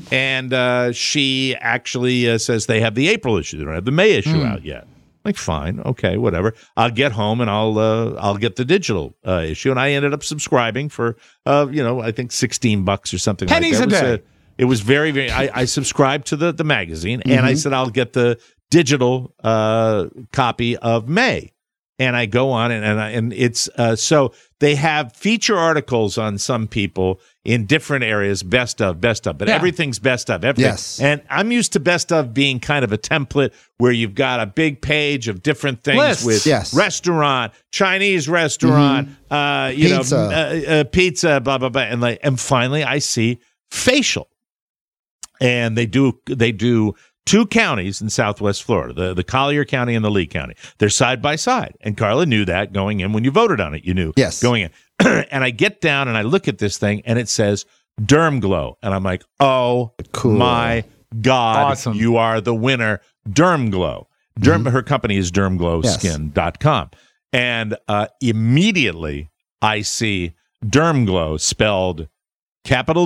E: and she actually says they have the April issue. They don't have the May issue out yet. Like, fine, okay, whatever. I'll get home and I'll get the digital issue. And I ended up subscribing for, I think $16 or something
B: pennies
E: like that.
B: a day.
E: It was very, very. I subscribed to the magazine, and I said I'll get the digital copy of May. And I go on, and it's so they have feature articles on some people in different areas, best of, but everything's best of everything.
D: Yes.
E: And I'm used to best of being kind of a template where you've got a big page of different things with restaurant, Chinese restaurant, pizza, blah blah blah, and finally I see facial, and they do two counties in Southwest Florida, the Collier County and the Lee County. They're side by side. And Carla knew that going in when you voted on it. You knew going in. And I get down and I look at this thing and it says DermGlow. And I'm like, oh, my God,
B: awesome.
E: You are the winner. DermGlow. Her company is DermGlowSkin.com. And immediately I see DermGlow spelled capital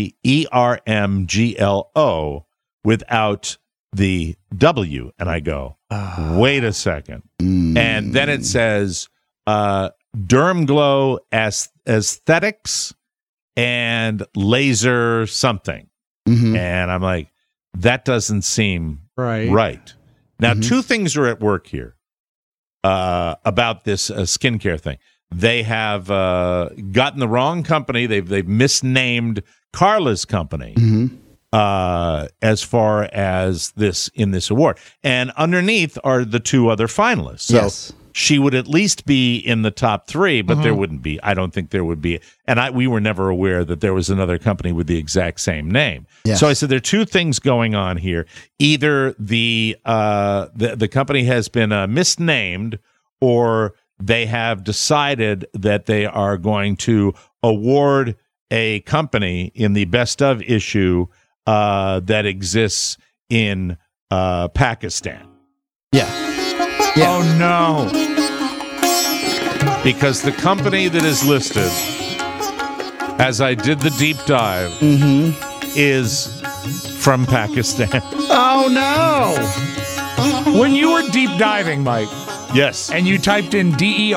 E: DERMGLO without the W. And I go, wait a second. And then it says DermGlow Aesthetics and Laser something. And I'm like, that doesn't seem right. Now, two things are at work here about this skincare thing. They have gotten the wrong company. They've misnamed Carla's company as far as this in this award. And underneath are the two other finalists. So she would at least be in the top three, but there wouldn't be. I don't think there would be. And we were never aware that there was another company with the exact same name. Yes. So I said there are two things going on here. Either the company has been misnamed, or they have decided that they are going to award a company in the best of issue that exists in Pakistan.
B: Oh, no.
E: Because the company that is listed, as I did the deep dive, is from Pakistan.
B: Oh, no. When you were deep diving, Mike,
E: yes,
B: and you typed in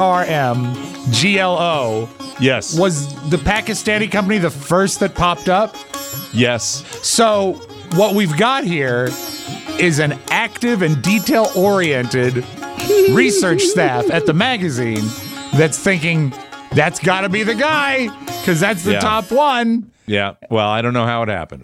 B: DERMGLO,
E: yes,
B: was the Pakistani company the first that popped up?
E: Yes.
B: So what we've got here is an active and detail-oriented research staff at the magazine that's thinking, that's got to be the guy, because that's the top one.
E: Yeah. Well, I don't know how it happened.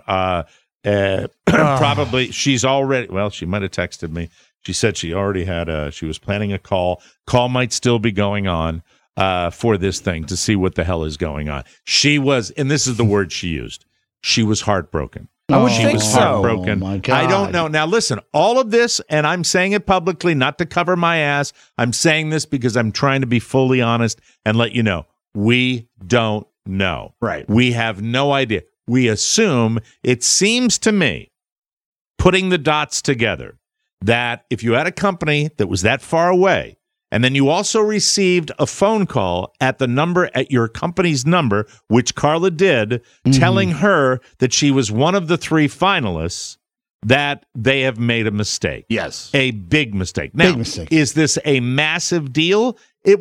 E: Probably she's already, well, she might have texted me. She said she already had she was planning a call. Call might still be going on for this thing to see what the hell is going on. She was, and this is the word she used, she was heartbroken.
B: I would
E: She
B: think
E: was
B: so.
E: heartbroken.
D: Oh, my God.
E: I don't know. Now, listen, all of this, and I'm saying it publicly, not to cover my ass. I'm saying this because I'm trying to be fully honest and let you know. We don't know.
B: Right.
E: We have no idea. We assume, it seems to me, putting the dots together, that if you had a company that was that far away, and then you also received a phone call at the number, at your company's number, which Carla did, telling her that she was one of the three finalists, that they have made a mistake.
B: Yes.
E: A big mistake. Now,
D: Big mistake.
E: is this a massive deal? It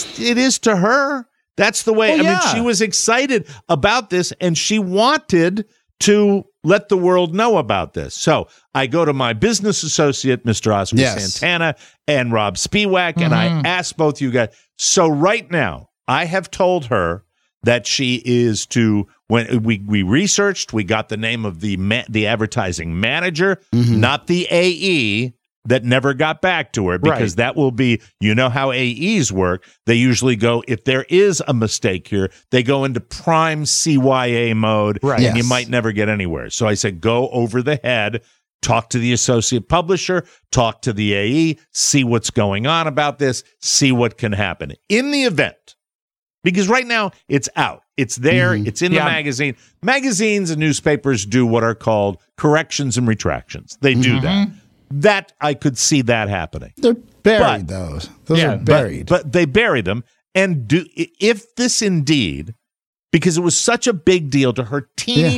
E: is to her. That's the way.
B: Well,
E: I mean, she was excited about this, and she wanted to let the world know about this. So I go to my business associate, Mr. Oscar Santana, and Rob Spiewak, and I ask both you guys. So right now, I have told her that she is to, when we researched, we got the name of the advertising manager, not the AE, that never got back to her, because that will be, you know how AEs work. They usually go, if there is a mistake here, they go into prime CYA mode, and you might never get anywhere. So I said, go over the head, talk to the associate publisher, talk to the AE, see what's going on about this, see what can happen. In the event, because right now it's out. It's there. It's in the magazine. Magazines and newspapers do what are called corrections and retractions. They do that. That I could see that happening.
D: They're buried, those are buried.
E: But they bury them. And if this indeed, because it was such a big deal to her teeny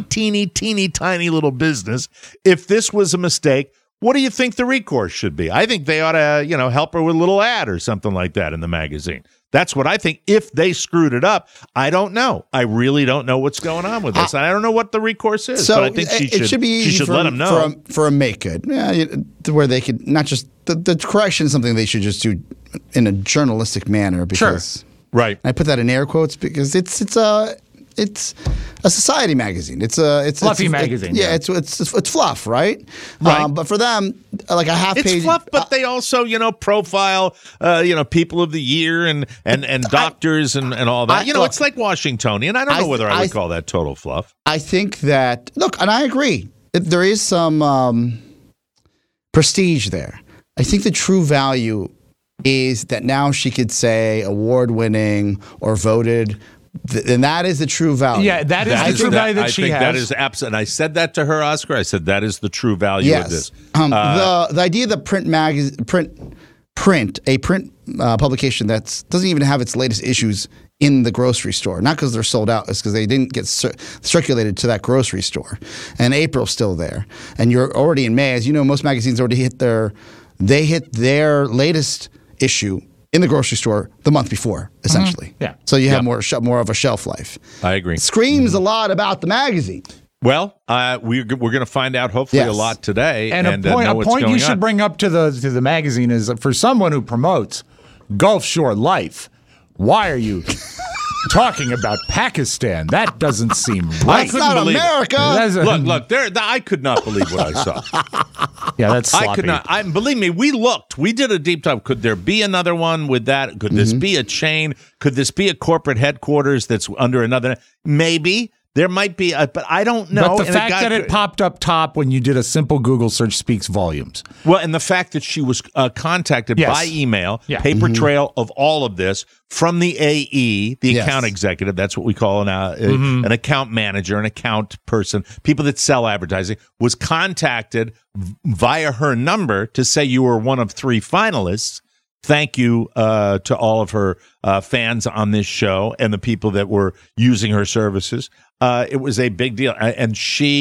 E: tiny little business, if this was a mistake, what do you think the recourse should be? I think they ought to, help her with a little ad or something like that in the magazine. That's what I think. If they screwed it up, I don't know. I really don't know what's going on with this. I don't know what the recourse is.
D: So
E: but I think
D: it should be easy
E: she should let them know.
D: For a make good, where they could not just the correction is something they should just do in a journalistic manner. Because
E: right.
D: I put that in air quotes because it's a society magazine. It's
B: fluffy magazine.
D: It's fluff, right?
E: Right.
D: But for them, like a half page.
E: It's fluff, but they also, profile, people of the year and doctors and all that. It's like Washingtonian. I don't know whether I would call that total fluff.
D: I think that, look, and I agree. There is some, prestige there. I think the true value is that now she could say award-winning or voted, and that is the true value.
B: Yeah, that is the true value that she has.
E: I think that is absolute. And I said that to her, Oscar. I said that is the true value of this.
D: The idea of the print publication that doesn't even have its latest issues in the grocery store, not because they're sold out, it's because they didn't get circulated to that grocery store. And April's still there, and you're already in May. As you know, most magazines already hit their latest issue in the grocery store the month before, essentially.
B: Yeah.
D: So you have more of a shelf life.
E: I agree.
D: Screams a lot about the magazine.
E: Well, we're going to find out hopefully a lot today,
B: and
E: a
B: point you should bring up to the magazine is that for someone who promotes Gulf Shore life, why are you talking about Pakistan? That doesn't seem right.
D: That's not America.
E: Look, I could not believe what I saw.
B: Yeah, that's sloppy.
E: I could not. Believe me, we looked. We did a deep dive. Could there be another one with that? Could this be a chain? Could this be a corporate headquarters that's under another? Maybe. There might be, but I don't know.
B: But the fact that it popped up top when you did a simple Google search speaks volumes.
E: Well, and the fact that she was contacted by email, paper trail of all of this from the AE, the account executive, that's what we call an account manager, an account person, people that sell advertising, was contacted via her number to say you were one of 3 finalists. Thank you to all of her fans on this show and the people that were using her services. It was a big deal. And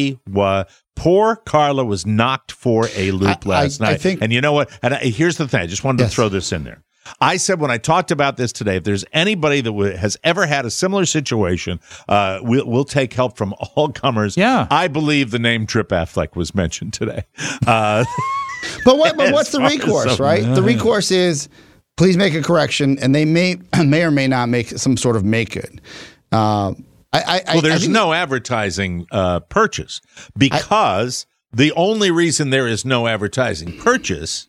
E: poor Carla was knocked for a loop last night. And you know what? And here's the thing. I just wanted to throw this in there. I said when I talked about this today, if there's anybody that has ever had a similar situation, we'll take help from all comers.
B: Yeah.
E: I believe the name Trip Affleck was mentioned today.
D: But what's the recourse, right? The recourse is please make a correction, and they may or may not make some sort of make it.
E: There's no advertising purchase because the only reason there is no advertising purchase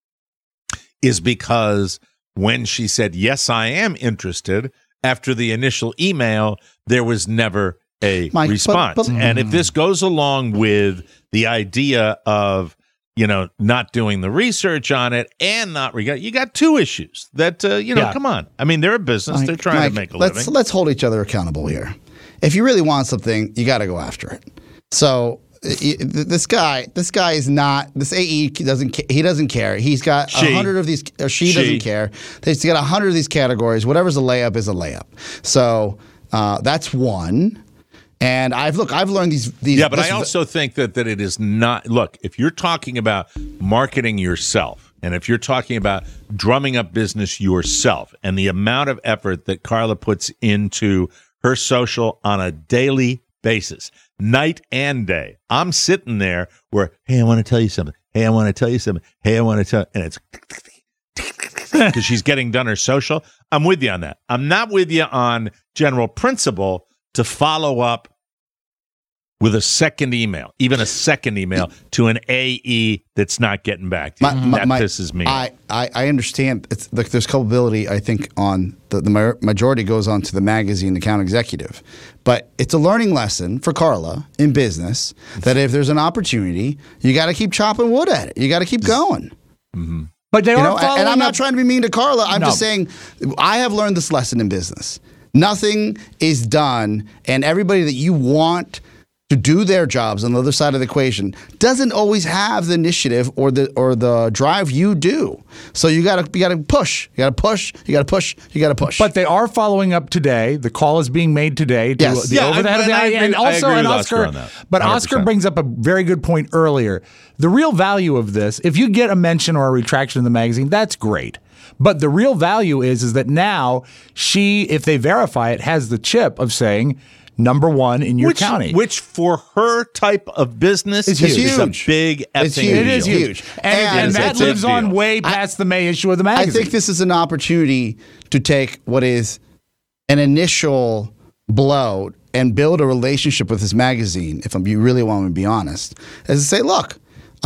E: is because when she said, yes, I am interested, after the initial email, there was never a response. And if this goes along with the idea of not doing the research on it and you got 2 issues that, come on. I mean, they're a business. They're trying to make a living.
D: Let's hold each other accountable here. If you really want something, you got to go after it. So this guy is not, this AE doesn't care. He's got 100 of these, or she doesn't care. He's got 100 of these categories. Whatever's a layup is a layup. So that's one. And I've learned these.
E: Yeah, but I also think that it is not. Look, if you're talking about marketing yourself, and if you're talking about drumming up business yourself, and the amount of effort that Carla puts into her social on a daily basis, night and day, I'm sitting there where, hey, I want to tell you something. Hey, I want to tell you something. Hey, I want to tell, and it's because she's getting done her social. I'm with you on that. I'm not with you on general principle to follow up with a second email, even a second email to an AE that's not getting back to you. That pisses me off.
D: I understand. There's culpability, I think, on the majority goes on to the magazine account executive. But it's a learning lesson for Carla in business that if there's an opportunity, you got to keep chopping wood at it. You got to keep going.
E: Mm-hmm.
B: But they are following
D: and I'm not trying to be mean to Carla. I'm just saying I have learned this lesson in business. Nothing is done, and everybody that you want to do their jobs on the other side of the equation doesn't always have the initiative or the drive you do. So you got to push. You got to push. You got to push. You got to push.
B: But they are following up today. The call is being made today to the over the head of the eye, and also Oscar. But 100%. Oscar brings up a very good point earlier. The real value of this, if you get a mention or a retraction in the magazine, that's great. But the real value is that now she, if they verify it, has the chip of saying number 1 in your county.
E: Which for her type of business is a big effing deal.
B: It is huge. And that lives on way past the May issue of the magazine.
D: I think this is an opportunity to take what is an initial blow and build a relationship with this magazine, if you really want to be honest, is to say, look,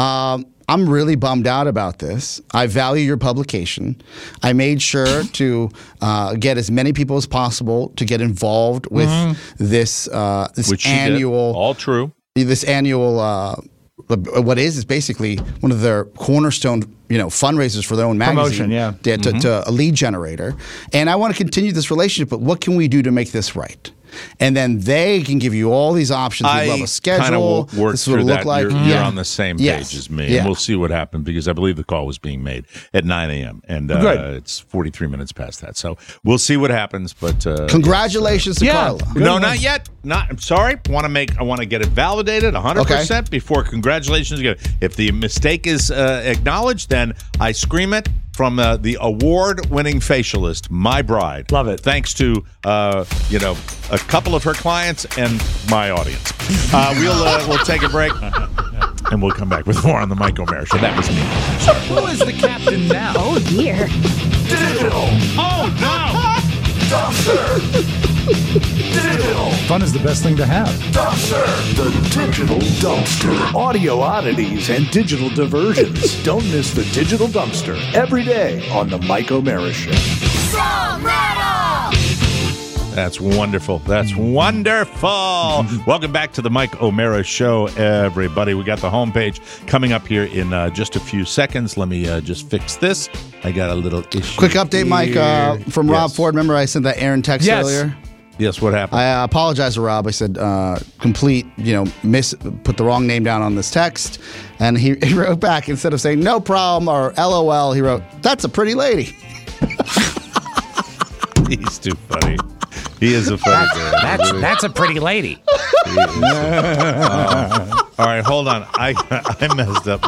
D: I'm really bummed out about this. I value your publication. I made sure to get as many people as possible to get involved with this
E: Which
D: annual.
E: All true.
D: This annual what is basically one of their cornerstone, fundraisers for their own magazine.
B: Promotion, yeah.
D: To a lead generator. And I want to continue this relationship, but what can we do to make this right? And then they can give you all these options. We love a schedule.
E: Kind of work
D: this is
E: through
D: what it'll
E: that.
D: look like.
E: You're on the same page
D: Yes.
E: as me,
D: Yeah.
E: and we'll see what happens because I believe the call was being made at 9 a.m. and
B: Good.
E: it's 43 minutes past that. So we'll see what happens. But
D: Congratulations to Carla.
E: no, not yet. I'm sorry. I want to get it validated 100% before congratulations. If the mistake is acknowledged, then I scream it from the award-winning facialist, my bride.
B: Love it.
E: Thanks to a couple of her clients and my audience. We'll take a break and we'll come back with more on the Mike O'Mara Show. That was me.
B: Who is the captain now?
H: Oh, dear.
F: Digital.
E: Oh no!
F: Dumpster. Digital.
B: Fun is the best thing to have.
F: Dumpster. The Digital Dumpster.
I: Audio oddities and digital diversions. Don't miss the Digital Dumpster every day on the Mike O'Mara Show.
E: That's wonderful. That's wonderful. Welcome back to the Mike O'Mara Show, everybody. We got the homepage coming up here in just a few seconds. Let me just fix this. I got a little issue.
D: Quick update, Mike, from Rob
E: Yes.
D: Ford. Remember I sent that Aaron text earlier?
E: Yes, what happened?
D: I apologize to Rob. I said put the wrong name down on this text. And he wrote back, instead of saying no problem or LOL, he wrote, that's a pretty lady.
E: He's too funny. He is a funny guy.
C: That's a pretty lady.
E: All right, hold on. I messed up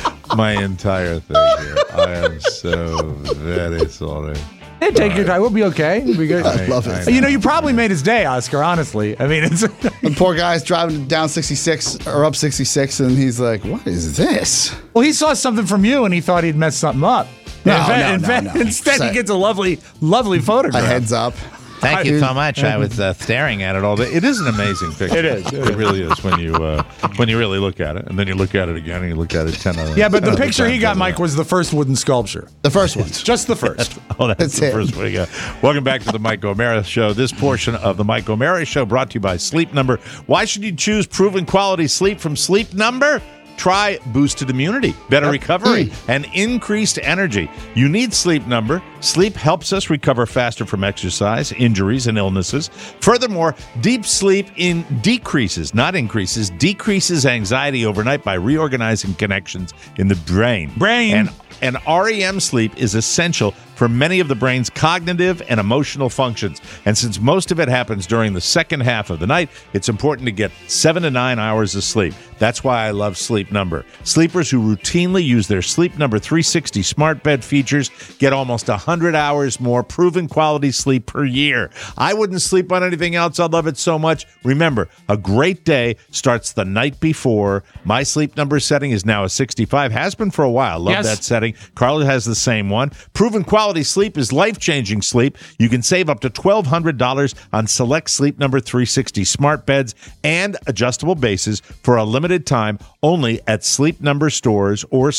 E: my entire thing here. I am so very sorry.
B: Hey, take your time. We'll be okay. We'll be good.
D: I love it.
B: You probably made his day, Oscar, honestly. I mean, it's...
D: The poor guy's driving down 66 or up 66, and he's like, what is this?
B: Well, he saw something from you, and he thought he'd messed something up.
D: No.
B: Instead, he gets a lovely photograph.
D: A heads up.
C: Thank you so much. I was staring at it all day.
E: It is an amazing picture.
B: It is.
E: It really is when you really look at it, and then you look at it again, and you look at it 10 other.
B: Yeah, but the picture he got, Mike, was the first wooden sculpture.
D: The first one.
B: Just the first.
E: That's the
D: it.
E: first one. Welcome back to the Mike O'Mara Show. This portion of the Mike O'Mara Show brought to you by Sleep Number. Why should you choose proven quality sleep from Sleep Number? Try boosted immunity, better recovery, and increased energy. You need Sleep Number. Sleep helps us recover faster from exercise, injuries, and illnesses. Furthermore, deep sleep decreases, not increases, decreases anxiety overnight by reorganizing connections in the brain. And REM sleep is essential for many of the brain's cognitive and emotional functions. And since most of it happens during the second half of the night, it's important to get 7 to 9 hours of sleep. That's why I love Sleep Number. Sleepers who routinely use their Sleep Number 360 smart bed features get almost 100 hours more proven quality sleep per year. I wouldn't sleep on anything else. I love it so much. Remember, a great day starts the night before. My Sleep Number setting is now a 65. Has been for a while. Love that setting. Carla has the same one. Proven quality sleep is life-changing sleep. You can save up to $1,200 on select Sleep Number 360 smart beds and adjustable bases for a limited time only at Sleep Number stores or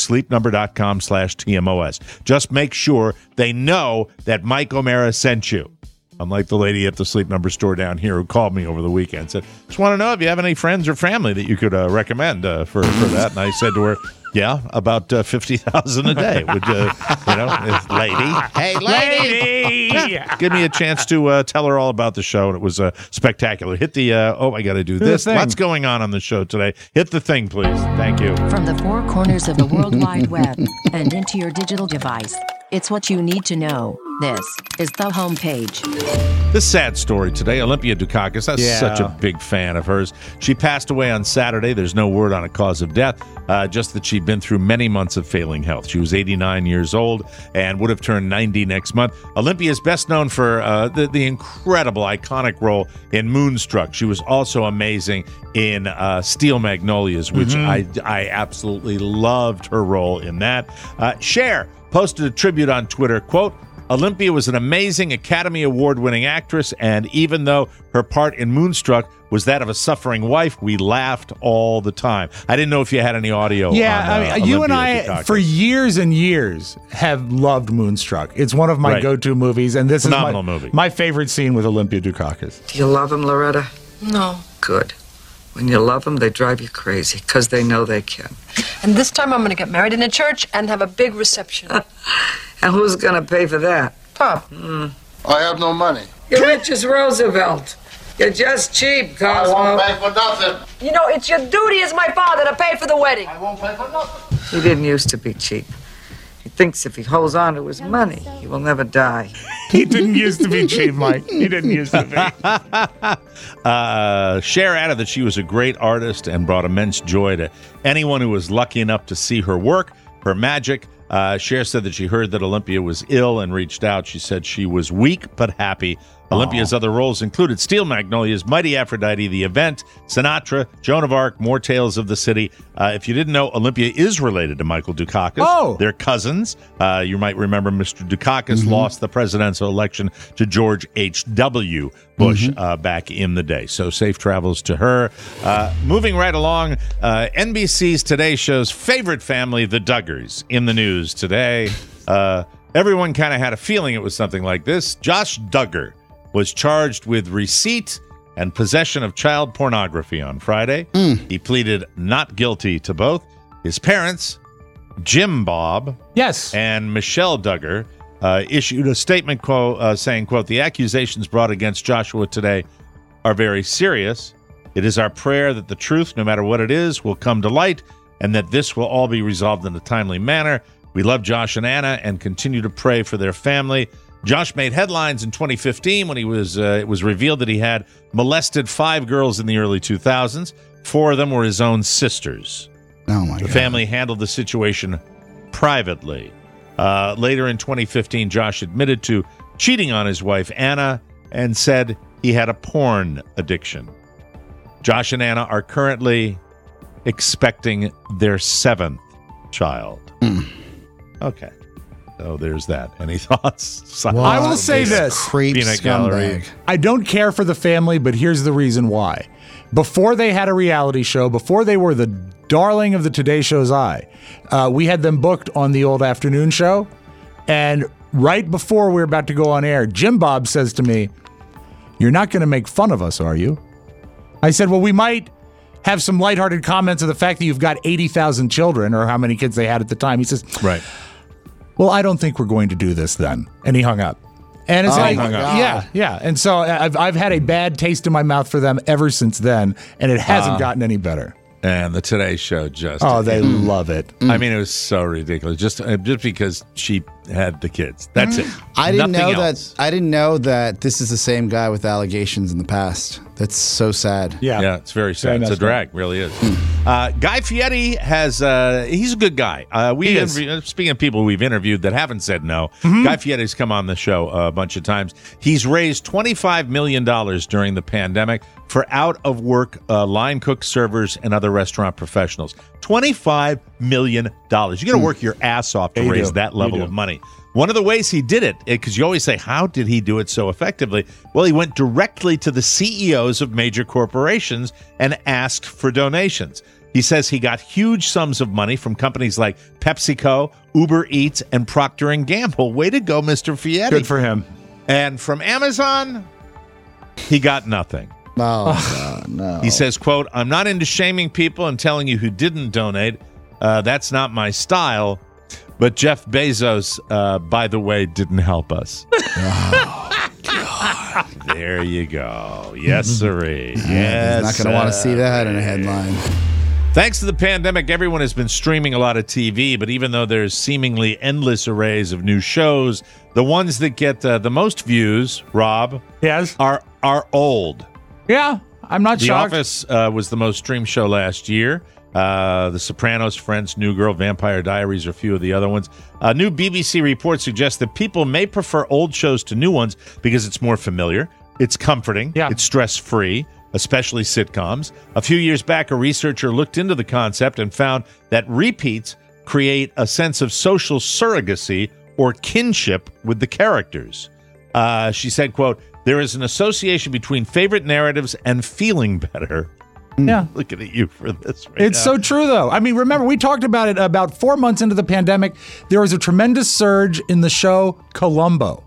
E: sleepnumber.com/TMOS. Just make sure they know that Mike O'Mara sent you. Unlike the lady at the Sleep Number store down here who called me over the weekend, said, just want to know if you have any friends or family that you could recommend for that. And I said to her, yeah, about 50,000 a day. Would lady?
C: Hey, lady!
E: Yeah. Give me a chance to tell her all about the show, and it was spectacular. Hit the I got to do this. What's going on the show today? Hit the thing, please. Thank you.
H: From the four corners of the World Wide Web and into your digital device, it's what you need to know. This is the homepage.
E: This sad story today, Olympia Dukakis. I was such a big fan of hers. She passed away on Saturday. There's no word on a cause of death, just that she'd been through many months of failing health. She was 89 years old and would have turned 90 next month. Olympia is best known for the incredible, iconic role in Moonstruck. She was also amazing in Steel Magnolias, which I absolutely loved her role in that. Cher posted a tribute on Twitter, quote, Olympia was an amazing Academy Award-winning actress, and even though her part in Moonstruck was that of a suffering wife, we laughed all the time. I didn't know if you had any audio.
B: Yeah,
E: on,
B: you and
E: Olympia
B: I,
E: Dukakis.
B: for years and years, have loved Moonstruck. It's one of my go-to movies, and this
E: Phenomenal
B: is
E: movie.
B: my favorite scene with Olympia Dukakis.
J: Do you love him, Loretta?
H: No.
J: Good. When you love them, they drive you crazy because they know they can.
K: And this time I'm going to get married in a church and have a big reception.
J: And who's going to pay for that?
K: Pop.
L: I have no money.
J: You're rich as Roosevelt. You're just cheap, Cosmo.
L: I won't pay for nothing.
K: You know, it's your duty as my father to pay for the wedding.
L: I won't pay for nothing.
J: He didn't used to be cheap. He thinks if he holds on to his money, he will never die.
B: He didn't used to be cheap, Mike. He didn't used to be.
E: Cher added that she was a great artist and brought immense joy to anyone who was lucky enough to see her work, her magic. Cher said that she heard that Olympia was ill and reached out. She said she was weak but happy. Olympia's other roles included Steel Magnolias, Mighty Aphrodite, The Event, Sinatra, Joan of Arc, More Tales of the City. If you didn't know, Olympia is related to Michael Dukakis.
B: Oh.
E: They're cousins. You might remember Mr. Dukakis lost the presidential election to George H.W. Bush back in the day. So safe travels to her. Moving right along, NBC's Today Show's favorite family, the Duggars, in the news today. Everyone kind of had a feeling it was something like this. Josh Duggar was charged with receipt and possession of child pornography on Friday. He pleaded not guilty to both. His parents, Jim Bob and Michelle Duggar, issued a statement saying, quote, "The accusations brought against Joshua today are very serious. It is our prayer that the truth, no matter what it is, will come to light and that this will all be resolved in a timely manner. We love Josh and Anna and continue to pray for their family." Josh made headlines in 2015 when it was revealed that he had molested 5 girls in the early 2000s. 4 of them were his own sisters.
D: Oh, my God.
E: The family handled the situation privately. Later in 2015, Josh admitted to cheating on his wife, Anna, and said he had a porn addiction. Josh and Anna are currently expecting their 7th child. Okay. So there's that. Any thoughts?
B: I will say this.
D: Creep
E: Peanut Gallery.
D: scumbag.
B: I don't care for the family, but here's the reason why. Before they had a reality show, before they were the darling of the Today Show's eye, we had them booked on the old afternoon show. And right before we were about to go on air, Jim Bob says to me, "You're not going to make fun of us, are you?" I said, "Well, we might have some lighthearted comments of the fact that you've got 80,000 children," or how many kids they had at the time. He says,
E: Right.
B: "Well, I don't think we're going to do this then." And he hung up. And it's like,
D: my God.
B: yeah. And so I've had a bad taste in my mouth for them ever since then, and it hasn't gotten any better.
E: And the Today Show just...
B: Oh, they love it.
E: I mean, it was so ridiculous. Just because she had the kids. That's it.
D: I didn't
E: Nothing
D: know
E: else.
D: that. I didn't know that this is the same guy with allegations in the past. That's so sad.
E: Yeah, it's very sad. It's a drag, really is. Guy Fieri has, he's a good guy. Speaking of people we've interviewed that haven't said no, Guy Fieri's come on the show a bunch of times. He's raised $25 million during the pandemic for out-of-work line cook, servers, and other restaurant professionals. $25 million. You got to work your ass off to raise that level of money. One of the ways he did it, because you always say, how did he do it so effectively? Well, he went directly to the CEOs of major corporations and asked for donations. He says he got huge sums of money from companies like PepsiCo, Uber Eats, and Procter & Gamble. Way to go, Mr. Fieri.
B: Good for him.
E: And from Amazon, he got nothing.
D: Oh, God, no.
E: He says, quote, "I'm not into shaming people and telling you who didn't donate. That's not my style. But Jeff Bezos, by the way, didn't help us." Oh, God. There you go. Yes, sirree. Yes.
D: He's not going to want to see that in a headline.
E: Thanks to the pandemic, everyone has been streaming a lot of TV, but even though there's seemingly endless arrays of new shows, the ones that get the most views, Rob, are old.
B: Yeah, I'm not
E: The
B: shocked.
E: Office was the most streamed show last year. The Sopranos, Friends, New Girl, Vampire Diaries are a few of the other ones. A new BBC report suggests that people may prefer old shows to new ones because it's more familiar, it's comforting, it's stress-free, especially sitcoms. A few years back, a researcher looked into the concept and found that repeats create a sense of social surrogacy or kinship with the characters. She said, quote, "There is an association between favorite narratives and feeling better."
B: Yeah.
E: Looking at you for this right
B: It's
E: now.
B: so true, though. I mean, remember, we talked about it about 4 months into the pandemic. There was a tremendous surge in the show Columbo.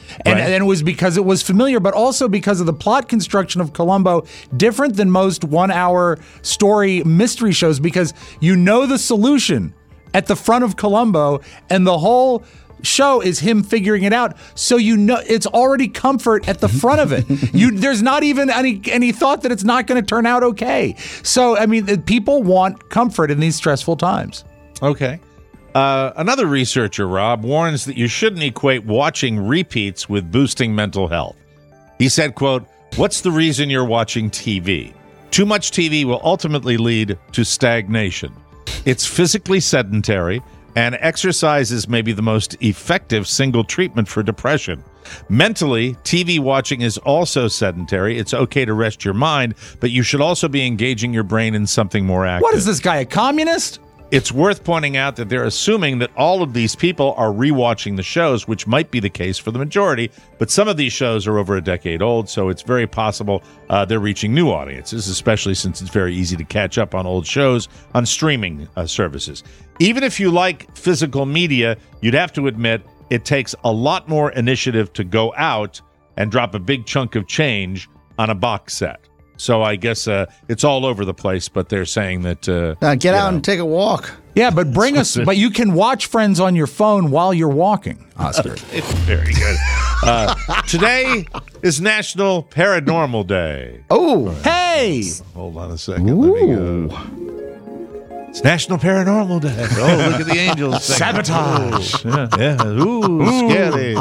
B: And,
E: Right.
B: and it was because it was familiar, but also because of the plot construction of Columbo, different than most 1 hour story mystery shows, because you know the solution at the front of Columbo, and the whole show is him figuring it out. So you know it's already comfort at the front of it. There's not even any thought that it's not going to turn out okay. So I mean, people want comfort in these stressful times.
E: Okay. Another researcher, Rob, warns that you shouldn't equate watching repeats with boosting mental health. He said, quote, "What's the reason you're watching TV? Too much TV will ultimately lead to stagnation. It's physically sedentary, and exercise is maybe the most effective single treatment for depression. Mentally, TV watching is also sedentary. It's okay to rest your mind, but you should also be engaging your brain in something more active."
B: What is this guy, a communist?
E: It's worth pointing out that they're assuming that all of these people are rewatching the shows, which might be the case for the majority, but some of these shows are over a decade old, so it's very possible they're reaching new audiences, especially since it's very easy to catch up on old shows on streaming services. Even if you like physical media, you'd have to admit it takes a lot more initiative to go out and drop a big chunk of change on a box set. So I guess it's all over the place, but they're saying that
D: get out and take a walk.
B: Yeah, but bring us. But you can watch Friends on your phone while you're walking, Oscar.
E: It's very good. Today is National Paranormal Day.
D: Oh,
B: hey!
E: Hold on a second. Let me go. It's National Paranormal Day. Oh, look at the angels.
B: Sabotage.
E: Yeah. Ooh, scary.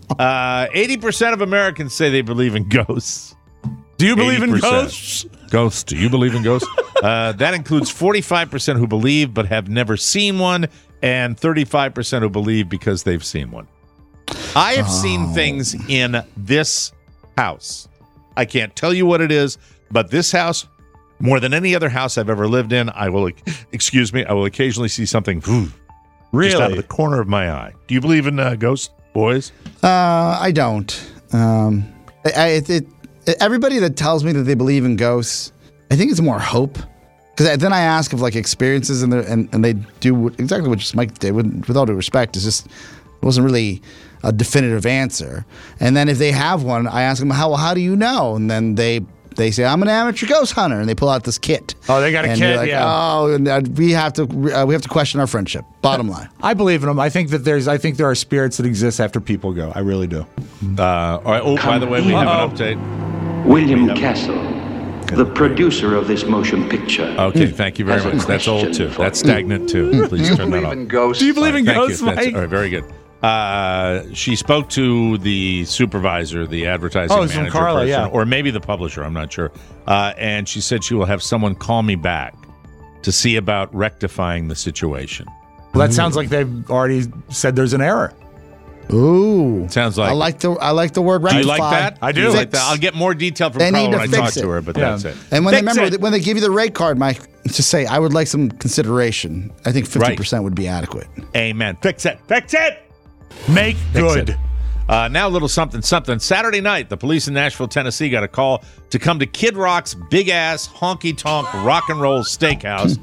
E: 80% of Americans say they believe in ghosts.
B: Do you believe in
E: 80%.
B: ghosts?
E: Ghosts. Do you believe in ghosts? That includes 45% who believe but have never seen one, and 35% who believe because they've seen one. I have seen things in this house. I can't tell you what it is, but this house, more than any other house I've ever lived in, I will occasionally see something just out of the corner of my eye. Do you believe in ghosts, boys?
D: I don't. Everybody that tells me that they believe in ghosts, I think it's more hope. Because then I ask of like experiences, and they do exactly what Mike did. With all due respect, it wasn't really a definitive answer. And then if they have one, I ask them, how do you know? And then they say, I'm an amateur ghost hunter, and they pull out this kit.
B: Oh, they got a
D: and
B: kit,
D: like,
B: yeah.
D: Oh, and we have to question our friendship. Bottom line.
B: I believe in them. I think there are spirits that exist after people go. I really do.
E: All right. Oh, by the way, we have an update.
M: William Castle, the producer of this motion picture.
E: Okay, thank you very much. That's old too. That's stagnant too. Please turn that off.
M: Ghosts?
B: Do you believe in
E: Thank
B: ghosts,
E: you.
B: Mike?
E: All right, very good. She spoke to the supervisor, the advertising
B: it's from
E: manager
B: Carla,
E: person,
B: yeah.
E: or maybe the publisher, I'm not sure. And she said she will have someone call me back to see about rectifying the situation.
B: Well, that sounds like they've already said there's an error.
D: Ooh,
E: sounds like
D: I like the word rectify.
E: Do you like that?
B: I do.
E: You like that? I'll get more detail from
D: They
E: Carla
D: need to
E: when I
D: fix
E: talk
D: it.
E: to her, but
B: Yeah.
E: that's it.
D: And
E: Fix
D: when they give you the rate card, Mike, just say, I would like some consideration. I think 50% would be adequate.
E: Amen. Fix it. Fix it.
B: Make
E: Fix
B: good.
E: it. Now a little something. Saturday night, the police in Nashville, Tennessee got a call to come to Kid Rock's big-ass, honky-tonk rock and roll steakhouse.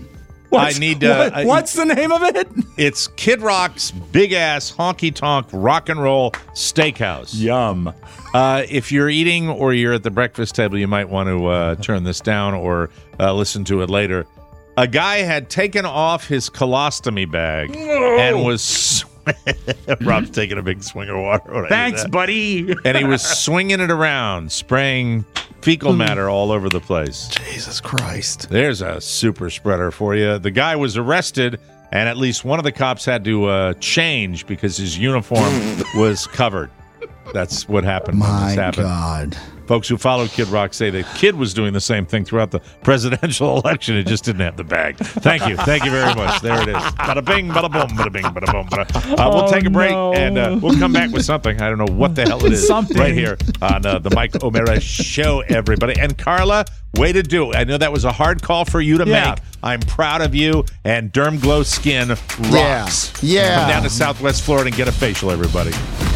B: What's the name of it?
E: It's Kid Rock's big-ass, honky-tonk rock and roll steakhouse.
B: Yum.
E: If you're eating or you're at the breakfast table, you might want to turn this down or listen to it later. A guy had taken off his colostomy bag and was... Rob's taking a big swing of water. when I do
B: Thanks,
E: that.
B: buddy.
E: And he was swinging it around, spraying fecal matter all over the place.
D: Jesus Christ.
E: There's a super spreader for you. The guy was arrested, and at least one of the cops had to change because his uniform was covered. That's what happened when
D: My
E: this happened.
D: God.
E: Folks who follow Kid Rock say the kid was doing the same thing throughout the presidential election. It just didn't have the bag. Thank you. Thank you very much. There it is. Bada bing, bada boom, bada bing, bada boom. Bada. We'll take a break, and we'll come back with something. I don't know what the hell it is.
B: Something.
E: Right here on the Mike O'Meara Show, everybody. And Carla, way to do it. I know that was a hard call for you to make. I'm proud of you. And Derm Glow Skin rocks.
D: Yeah.
E: Come down to Southwest Florida and get a facial, everybody.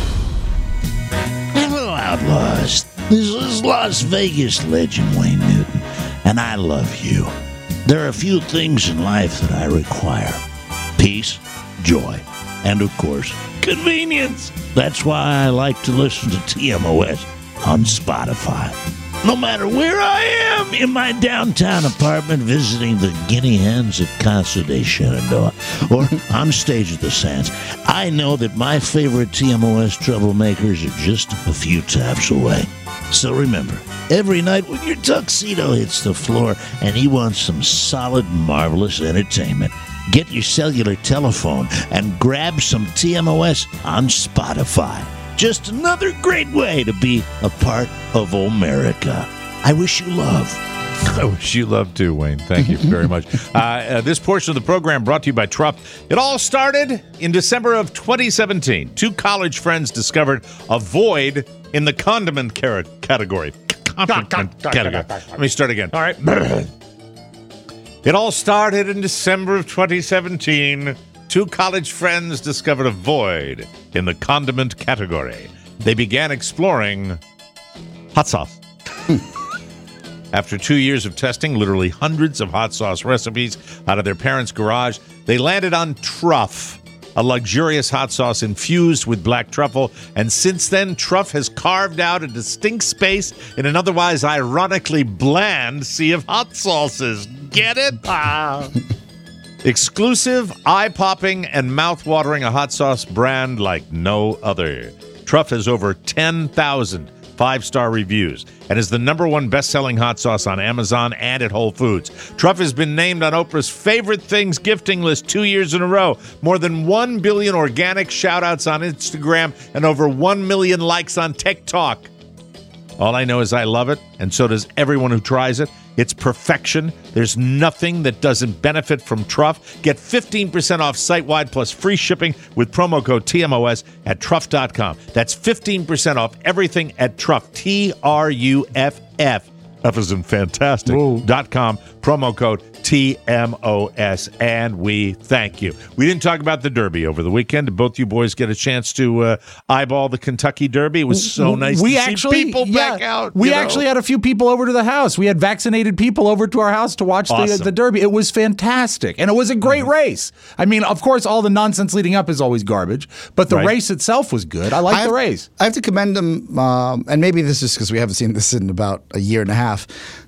N: Hello, Outlaws. This is Las Vegas legend Wayne Newton, and I love you. There are a few things in life that I require. Peace, joy, and of course, convenience. That's why I like to listen to TMOS on Spotify. No matter where I am in my downtown apartment visiting the guinea hens at Casa de Shenandoah or on stage at the Sands, I know that my favorite TMOS troublemakers are just a few taps away. So remember, every night when your tuxedo hits the floor and you want some solid, marvelous entertainment, get your cellular telephone and grab some TMOS on Spotify. Just another great way to be a part of America. I wish you love.
E: I wish you love too, Wayne. Thank you very much. This portion of the program brought to you by Truff. It all started in December of 2017. Two college friends discovered a void in the condiment category. Category. Let me start again.
B: All right.
E: It all started in December of 2017. Two college friends discovered a void in the condiment category. They began exploring hot sauce. After 2 years of testing literally hundreds of hot sauce recipes out of their parents' garage, they landed on Truff, a luxurious hot sauce infused with black truffle. And since then, Truff has carved out a distinct space in an otherwise ironically bland sea of hot sauces. Get it? Exclusive, eye-popping, and mouth-watering a hot sauce brand like no other. Truff has over 10,000 5-star reviews and is the #1 best-selling hot sauce on Amazon and at Whole Foods. Truff has been named on Oprah's Favorite Things gifting list 2 years in a row. More than 1 billion organic shout-outs on Instagram and over 1 million likes on TikTok. All I know is I love it, and so does everyone who tries it. It's perfection. There's nothing that doesn't benefit from Truff. Get 15% off site-wide plus free shipping with promo code TMOS at Truff.com. That's 15% off everything at Truff, Truff. F is in fantastic.com. Promo code TMOS, and we thank you. We didn't talk about the Derby over the weekend. Did both you boys get a chance to eyeball the Kentucky Derby? It was so nice to see people back out.
B: We actually had a few people over to the house. We had vaccinated people over to our house to watch the Derby. It was fantastic, and it was a great race. I mean, of course, all the nonsense leading up is always garbage, but the race itself was good. I like the race.
D: I have to commend them, and maybe this is because we haven't seen this in about a year and a half.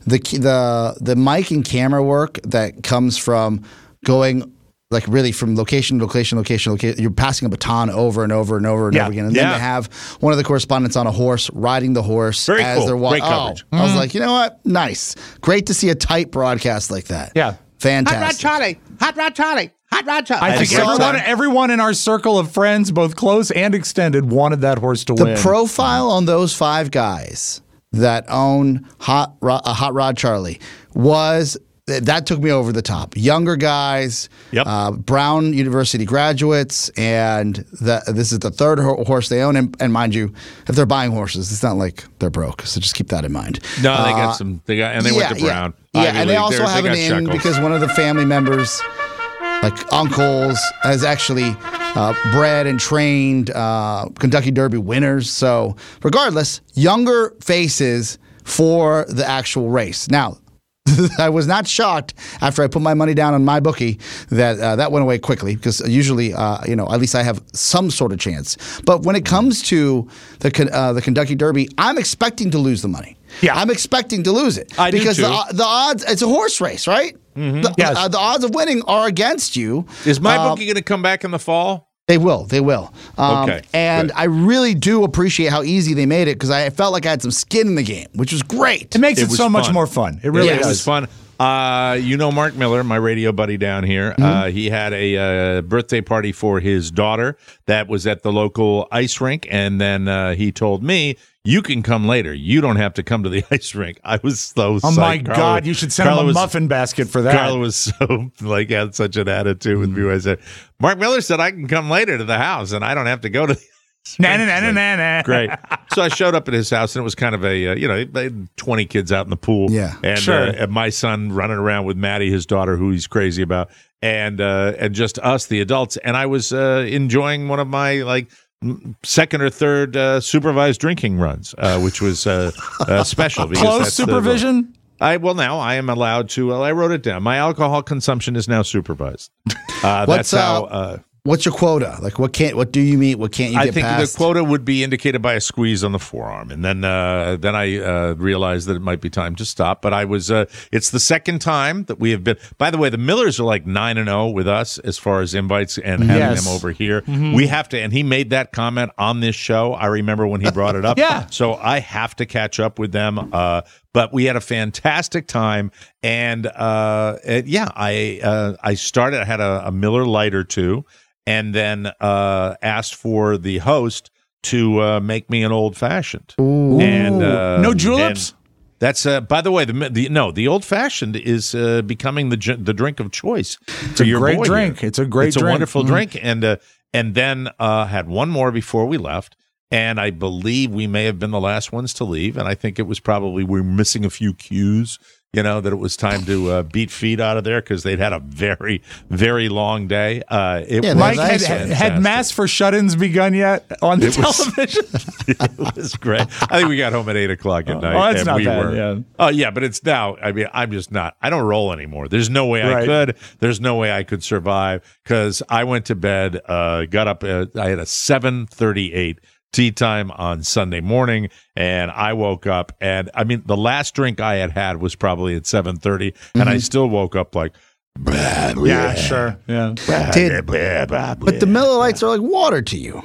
D: The mic and camera work that comes from going like really from location to location. You're passing a baton over and over and over and over again. And then they have one of the correspondents on a horse riding the horse
E: Very
D: as
E: cool.
D: they're walking.
E: Great coverage.
D: I was like, you know what? Nice. Great to see a tight broadcast like that.
B: Yeah.
D: Fantastic.
C: Hot Rod Charlie.
B: I think everyone in our circle of friends, both close and extended, wanted that horse to win.
D: The profile on those 5 guys that own Hot Rod Charlie that took me over the top. Younger guys, Brown University graduates, and this is the 3rd horse they own. And mind you, if they're buying horses, it's not like they're broke. So just keep that in mind.
E: No, they got some. They went to Brown.
D: And they also have an in because one of the family members, like uncles, has actually bred and trained Kentucky Derby winners. So regardless, younger faces for the actual race. Now, I was not shocked after I put my money down on my bookie that went away quickly because usually, at least I have some sort of chance. But when it comes to the Kentucky Derby, I'm expecting to lose the money.
B: Yeah,
D: I'm expecting to lose it
E: because
D: the odds. It's a horse race, right?
E: Mm-hmm.
D: The odds of winning are against you.
E: Is my bookie going to come back in the fall?
D: They will.
E: Okay.
D: And
E: good.
D: I really do appreciate how easy they made it because I felt like I had some skin in the game, which was great.
B: It makes it so much more fun. It really
E: It was fun. Mark Miller, my radio buddy down here, he had a birthday party for his daughter that was at the local ice rink, and then he told me, you can come later. You don't have to come to the ice rink. I was so psyched.
B: Oh, my God. You should send him a muffin basket for that.
E: Carla was so, had such an attitude with me when I said, Mark Miller said I can come later to the house, and I don't have to go to the
B: Na.
E: Great. So I showed up at his house, and it was kind of a, 20 kids out in the pool.
D: Yeah.
E: And, and my son running around with Maddie, his daughter, who he's crazy about, and just us, the adults. And I was enjoying one of my, second or third supervised drinking runs, which was special.
B: Close supervision?
E: Now I am allowed to. I wrote it down. My alcohol consumption is now supervised. That's how.
D: What's your quota? Like, what do you meet? What can't you get
E: I think
D: past?
E: the quota would be indicated by a squeeze on the forearm, and then I realized that it might be time to stop. But I was. It's the second time that we have been. By the way, the Millers are like 9-0 with us as far as invites and having them over here.
B: Mm-hmm.
E: We have to, and he made that comment on this show. I remember when he brought it up.
B: Yeah.
E: So I have to catch up with them. But we had a fantastic time, and I started. I had a Miller Lite or two. And then asked for the host to make me an old fashioned. And
B: no juleps.
E: And that's by the way, the old fashioned is becoming the drink of choice.
B: It's a great drink. It's a great drink.
E: A wonderful drink. And then had one more before we left. And I believe we may have been the last ones to leave. And I think it was probably we were missing a few cues. That it was time to beat feet out of there because they'd had a very, very long day.
B: Mike, had Mass for Shut-ins begun yet on the television?
E: It was great. I think we got home at 8 o'clock at night.
B: Oh, that's not bad. Yeah.
E: Oh, yeah, but it's now. I mean, I'm just not. I don't roll anymore. There's no way I could. There's no way I could survive because I went to bed, got up. I had a 7:38 tea time on Sunday morning, and I woke up, and I mean, the last drink I had was probably at 7:30, and I still woke up like,
B: yeah, sure, yeah.
D: But the Miller Lights are like water to you.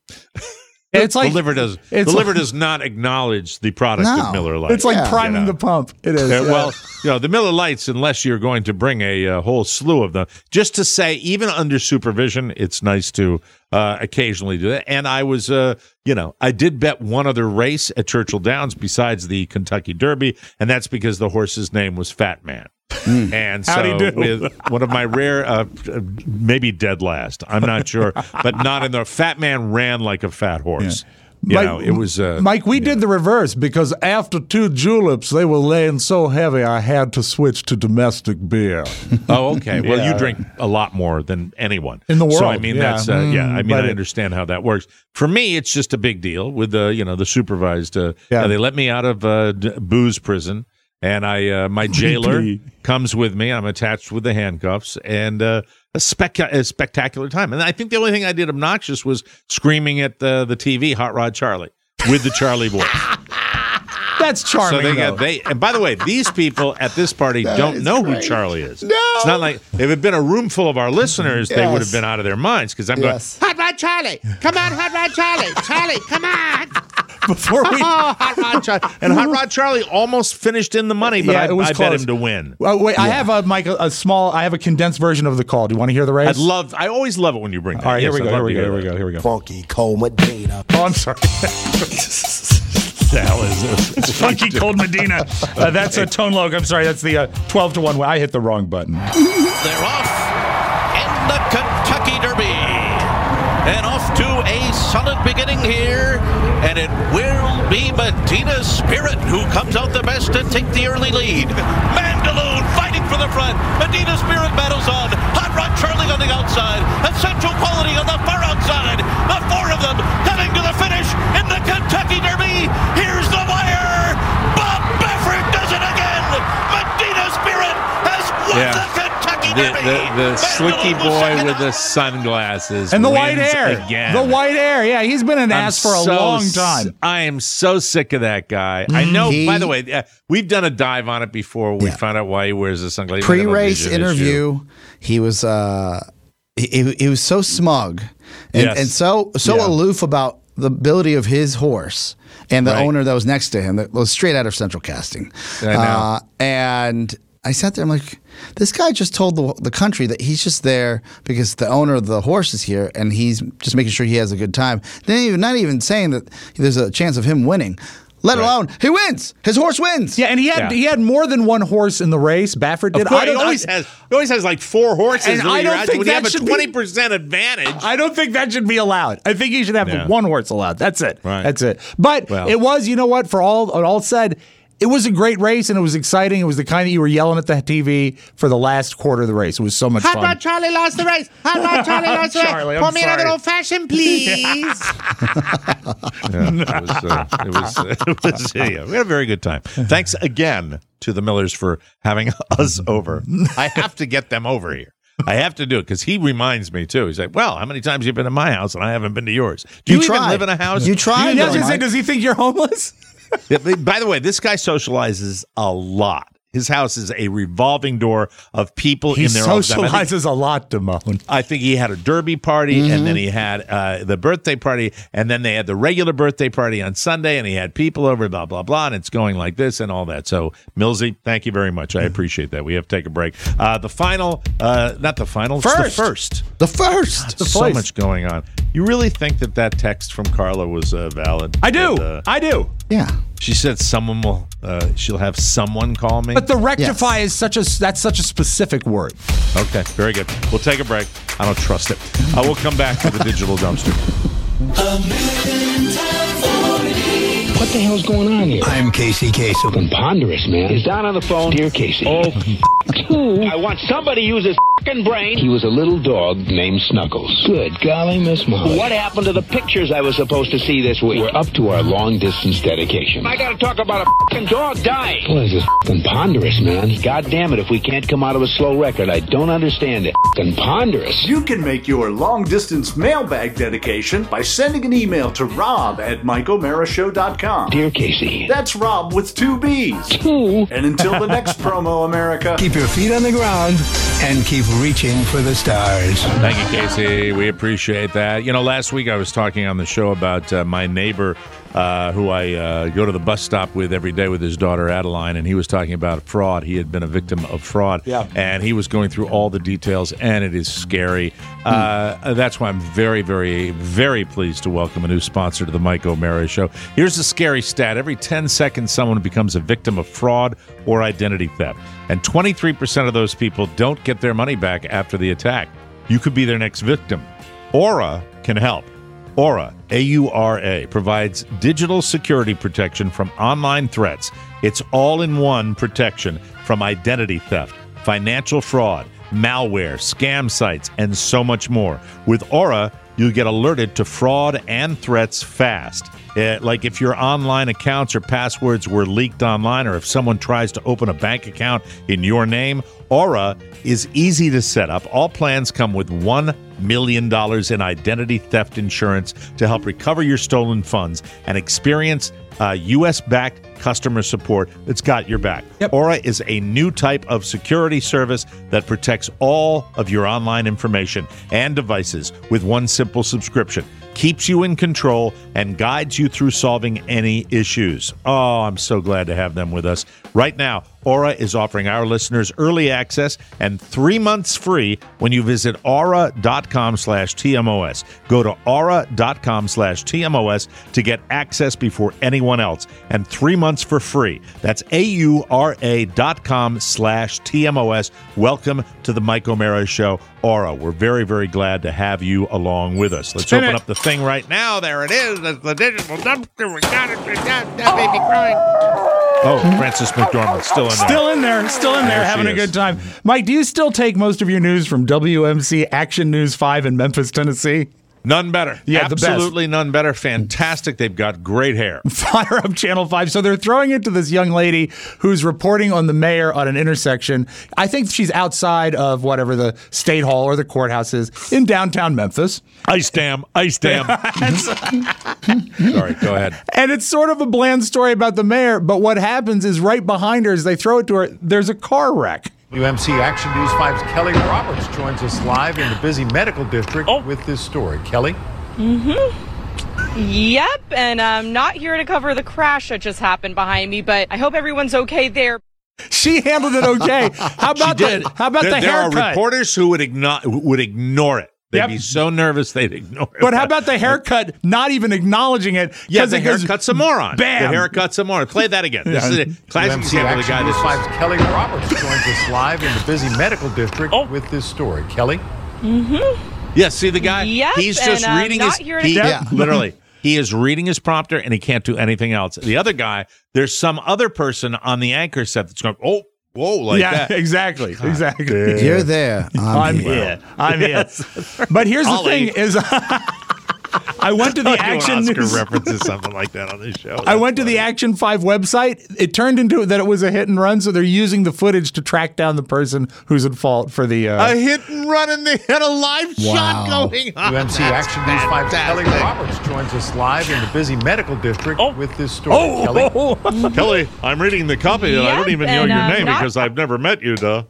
B: It's like
E: the liver does not acknowledge the product of Miller Lite.
B: It's like priming the pump. It is.
E: Well, the Miller Lights, unless you're going to bring a whole slew of them, just to say, even under supervision, it's nice to occasionally do that. And I was, I did bet one other race at Churchill Downs besides the Kentucky Derby, and that's because the horse's name was Fat Man. And so with one of my rare, maybe dead last, I'm not sure, but not in the Fat Man ran like a fat horse. Yeah. It was
B: Mike. We did the reverse because after 2 juleps, they were laying so heavy I had to switch to domestic beer.
E: Oh, okay. Well, you drink a lot more than anyone
B: in the world.
E: So I mean, that's I understand how that works. For me, it's just a big deal with the supervised. They let me out of booze prison. And my jailer comes with me. I'm attached with the handcuffs, and a spectacular time. And I think the only thing I did obnoxious was screaming at the TV, Hot Rod Charlie, with the Charlie boys.
B: That's charming.
E: So and by the way, these people at this party don't know who Charlie is. No, it's not like if it had been a room full of our listeners, they would have been out of their minds because I'm going, Hot Rod Charlie, come on, Hot Rod Charlie, Charlie, come on.
B: Before we
E: Hot Rod Charlie, and Hot Rod Charlie almost finished in the money, but I bet him to win.
B: Wait, I have I have a condensed version of the call. Do you want to hear the race?
E: I always love it when you bring that.
B: All right, here we go.
F: Funky Cold Medina.
B: Oh, I'm sorry.
E: The hell is this?
B: It's Funky Cold Medina. That's a Tone Loc. I'm sorry. That's the 12-1. I hit the wrong button.
O: They're off in the Kentucky Derby. And off to a solid beginning here. And it will be Medina Spirit who comes out the best to take the early lead. Mandaloon fighting for the front. Medina Spirit battles on. Hot Rod Charlie on the outside. Essential Quality on the far outside. The 4 of them heading to the finish in the Kentucky Derby. Here's the wire. Bob Baffert does it again. Medina Spirit has won the Kentucky Derby.
E: The slicky boy with the sunglasses
B: and the white hair.
E: Again.
B: The white hair. Yeah, he's been an ass for a long time.
E: I am so sick of that guy. I know, by the way, we've done a dive on it before. We found out why he wears the sunglasses.
D: Pre-race interview, he was he was so smug and so aloof about the ability of his horse and the owner that was next to him that was straight out of Central Casting.
E: I know.
D: And I sat there, I'm like, this guy just told the country that he's just there because the owner of the horse is here and he's just making sure he has a good time. Not even saying that there's a chance of him winning. Let alone he wins. His horse wins.
B: Yeah, and he had more than one horse in the race. Baffert did.
E: Of course, he always has like 4 horses.
B: And I don't think that
E: should have a 20% advantage.
B: I don't think that should be allowed. I think he should have one horse allowed. That's it.
E: Right.
B: That's it. But it was, you know what? For all said, it was a great race and it was exciting. It was the kind that you were yelling at the TV for the last quarter of the race. It was so much fun.
C: Hot Rod Charlie lost the race. Hot Rod Charlie lost the race.
B: Charlie,
C: Pour me another old fashioned, please.
E: It was we had a very good time. Thanks again to the Millers for having us over. I have to get them over here. I have to do it because he reminds me too. He's like, "Well, how many times have you been in my house and I haven't been to yours? Do you even live in a house?
D: You tried.
B: Yeah, I was gonna say, does he think you're homeless?
E: By the way, this guy socializes a lot. His house is a revolving door of people
B: He
E: in there all the time.
B: socializes a lot, Damone.
E: I think he had a derby party, and then he had the birthday party, and then they had the regular birthday party on Sunday, and he had people over, blah, blah, blah, and it's going like this and all that. So, Millsy, thank you very much. I appreciate that. We have to take a break. The final, not the final, it's the first.
D: The first.
E: So much going on. You really think that text from Carla was valid?
B: I do. I do.
D: Yeah.
E: She said someone will, she'll have someone call me.
B: But the rectify is such a specific word.
E: Okay, very good. We'll take a break. I don't trust it. We'll come back to the digital dumpster.
P: What the hell's going on here? I'm Casey Kasem. Fucking ponderous, man. He's down on the phone. Dear Casey. Oh, I want somebody to use his fucking brain. He was a little dog named Snuggles. Good golly, Miss Molly. What happened to the pictures I was supposed to see this week? We're up to our long-distance dedication. I gotta talk about a fucking dog dying. Boy, this is fucking ponderous, man. God damn it, if we can't come out of a slow record, I don't understand it. Fucking ponderous.
I: You can make your long-distance mailbag dedication by sending an email to rob@MikeO'MaraShow.com.
P: Dear Casey.
I: That's Rob with 2 B's.
P: 2.
I: And until the next promo, America,
P: Keep your feet on the ground and keep reaching for the stars.
E: Thank you, Casey. We appreciate that. You know, last week I was talking on the show about my neighbor who I go to the bus stop with every day with his daughter, Adeline, and he was talking about fraud. He had been a victim of fraud, and he was going through all the details, and it is scary. That's why I'm very, very, very pleased to welcome a new sponsor to the Mike O'Mara Show. Here's a scary stat. Every 10 seconds, someone becomes a victim of fraud or identity theft, and 23% of those people don't get their money back after the attack. You could be their next victim. Aura can help. Aura, A-U-R-A, provides digital security protection from online threats. It's all-in-one protection from identity theft, financial fraud, malware, scam sites, and so much more. With Aura, you'll get alerted to fraud and threats fast. Like if your online accounts or passwords were leaked online, or if someone tries to open a bank account in your name, Aura is easy to set up. All plans come with $1 million in identity theft insurance to help recover your stolen funds, and experience U.S.-backed customer support that's got your back. Aura is a new type of security service that protects all of your online information and devices with one simple subscription. Keeps you in control and guides you through solving any issues. Oh, I'm so glad to have them with us. Right now, Aura is offering our listeners early access and 3 months free when you visit aura.com/TMOS. Go to aura.com/TMOS to get access before anyone else, and 3 months for free. That's AURA.com/TMOS. Welcome to the Mike O'Mara Show. Aura, we're very, very glad to have you along with us. Let's open up the thing right now. There it is. That's the digital dumpster. We got it. That baby crying. Oh, Francis McDormand, still in there.
B: Still in there, having a good time. Mike, do you still take most of your news from WMC Action News 5 in Memphis, Tennessee?
E: None better.
B: Yeah,
E: absolutely none better. Fantastic. They've got great hair.
B: Fire up Channel 5. So they're throwing it to this young lady who's reporting on the mayor on an intersection. I think she's outside of whatever the state hall or the courthouse is in downtown Memphis.
E: Ice dam. Sorry, go ahead.
B: And it's sort of a bland story about the mayor, but what happens is right behind her, as they throw it to her, there's a car wreck.
Q: UMC Action News 5's Kelly Roberts joins us live in the busy medical district with this story. Kelly?
R: Yep, and I'm not here to cover the crash that just happened behind me, but I hope everyone's okay there.
B: She handled it okay. How about the haircut?
E: There are reporters who would ignore it. They'd be so nervous they'd ignore it.
B: But how about the haircut not even acknowledging it?
E: Yeah, the haircut's a moron.
B: Bam!
E: The haircut's a moron. Play that again. This is a classic example of the guy
Q: that's... 5's Kelly Roberts joins us live in the busy medical district with this story. Kelly?
E: Yeah, see the guy?
R: Yep,
E: he's just reading his... Literally. He is reading his prompter, and he can't do anything else. The other guy, there's some other person on the anchor set that's going, whoa, like that.
B: Exactly.
D: You're there.
B: I'm here. I'm here. But here's the thing is I went to the
E: Like
B: Action
E: Oscar
B: News.
E: references something like that on this show.
B: I went to the Action 5 website. It turned into that it was a hit and run, so they're using the footage to track down the person who's at fault for the.
E: A hit and run, and they had a live shot going on.
Q: UMC Action News 5's Kelly Roberts joins us live in the busy medical district with this story. Kelly?
E: Kelly, I'm reading the copy, and I don't even know
R: and,
E: your name
R: not-
E: because I've never met you, duh.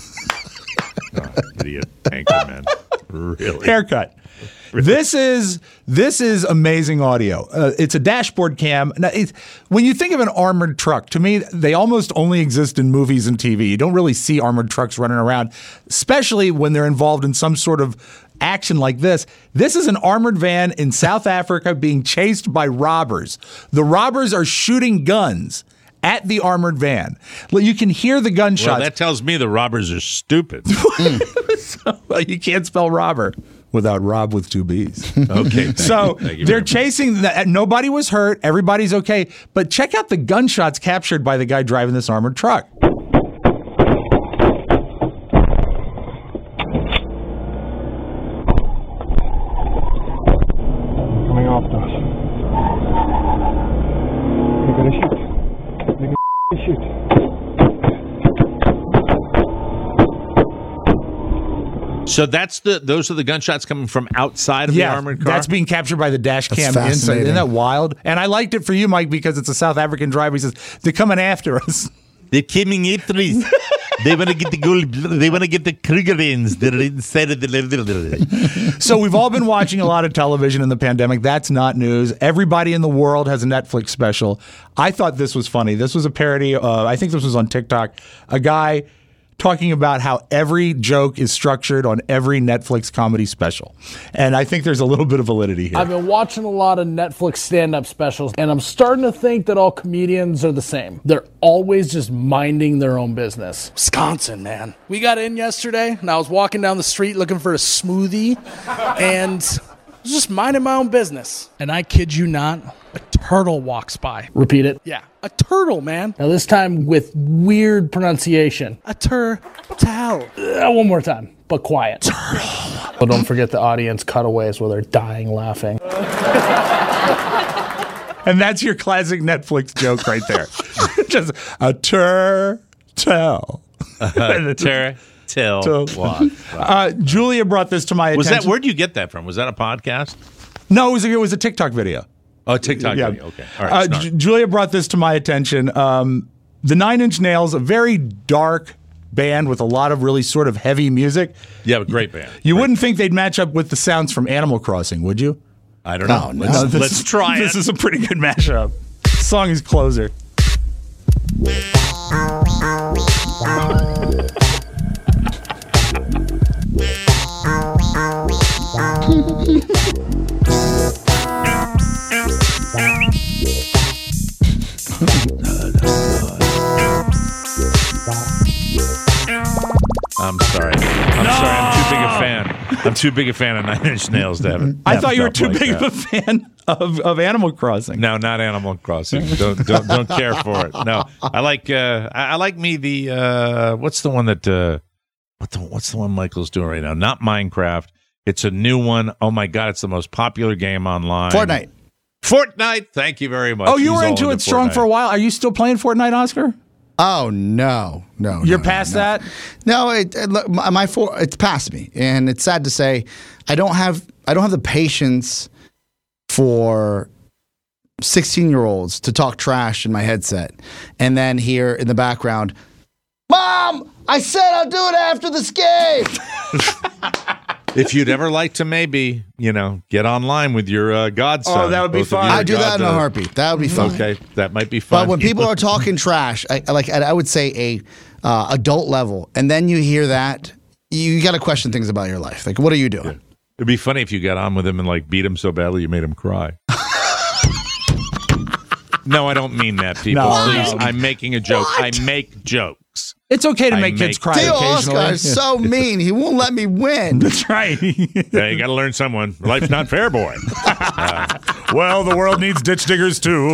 E: Idiot anchor man. Really?
B: Haircut. This is amazing audio. It's a dashboard cam. Now, when you think of an armored truck, to me, they almost only exist in movies and TV. You don't really see armored trucks running around, especially when they're involved in some sort of action like this. This is an armored van in South Africa being chased by robbers. The robbers are shooting guns at the armored van. You can hear the gunshots.
E: Well, that tells me the robbers are stupid.
B: Well, you can't spell robber without Rob with 2 B's.
E: Okay.
B: So
E: Thank you
B: they're
E: very much.
B: chasing. Nobody was hurt. Everybody's okay. But check out the gunshots captured by the guy driving this armored truck.
S: Coming after us. They're gonna shoot. They're gonna shoot.
E: So those are the gunshots coming from outside of the armored car?
B: That's being captured by the dash cam
D: That's
B: inside. Isn't
D: fascinating.
B: that wild? And I liked it for you, Mike, because it's a South African driver. He says, they're coming after us.
E: They're coming after us. They want to get the gold. They want to get the Krugerrands that are inside of the.
B: So we've all been watching a lot of television in the pandemic. That's not news. Everybody in the world has a Netflix special. I thought this was funny. This was a parody. I think this was on TikTok. A guy talking about how every joke is structured on every Netflix comedy special. And I think there's a little bit of validity here.
T: I've been watching a lot of Netflix stand-up specials, and I'm starting to think that all comedians are the same. They're always just minding their own business. Wisconsin, man. We got in yesterday, and I was walking down the street looking for a smoothie, and I was just minding my own business. And I kid you not, a turtle walks by. Repeat it. Yeah, a turtle, man. Now this time with weird pronunciation. A turtle. One more time, but quiet. Turtle. But don't forget the audience cutaways where they're dying laughing.
B: And that's your classic Netflix joke right there. Just a turtle.
E: Till walk.
B: Julia brought this to my attention.
E: Where'd you get that from? Was that a podcast?
B: No, it was a TikTok video.
E: Oh, TikTok video. Okay. All right.
B: Julia brought this to my attention. The 9 Inch Nails, a very dark band with a lot of really sort of heavy music.
E: Yeah, a great band.
B: You wouldn't think they'd match up with the sounds from Animal Crossing, would you?
E: I don't know. Let's try it.
B: This is a pretty good mashup. The song is Closer.
E: I'm sorry. I'm too big a fan. I'm too big a fan of 9 Inch Nails to have it.
B: I thought you were too
E: like
B: big
E: that.
B: of a fan of Animal Crossing.
E: No, not Animal Crossing. Don't care for it. No, I like the what's the one that what's the one Michael's doing right now? Not Minecraft. It's a new one. Oh my God, it's the most popular game online. Fortnite. Thank you very much.
B: Oh, you
E: He's
B: were
E: all
B: into it strong
E: Fortnite.
B: for a while. Are you still playing Fortnite, Oscar?
D: Oh no.
B: You're past that?
D: No, it's past me, and it's sad to say, I don't have the patience for 16-year-olds to talk trash in my headset, and then hear in the background, "Mom, I said I'll do it after this game."
E: If you'd ever like to maybe, get online with your godson.
B: Oh, that would be fun.
D: I'd do that in a heartbeat. That would be fun.
E: Okay, that might be fun.
D: But when people are talking trash, I would say a adult level, and then you hear that, you got to question things about your life. Like, what are you doing?
E: Yeah. It'd be funny if you got on with him and beat him so badly you made him cry. No, I don't mean that, people.
B: No.
E: Please, I'm making a joke. I make jokes.
B: It's okay to make kids cry
D: Theo
B: occasionally.
D: Oscar is so mean. He won't let me win.
B: That's right.
E: Yeah, you got to learn someone. Life's not fair, boy.
B: Well, the world needs ditch diggers too.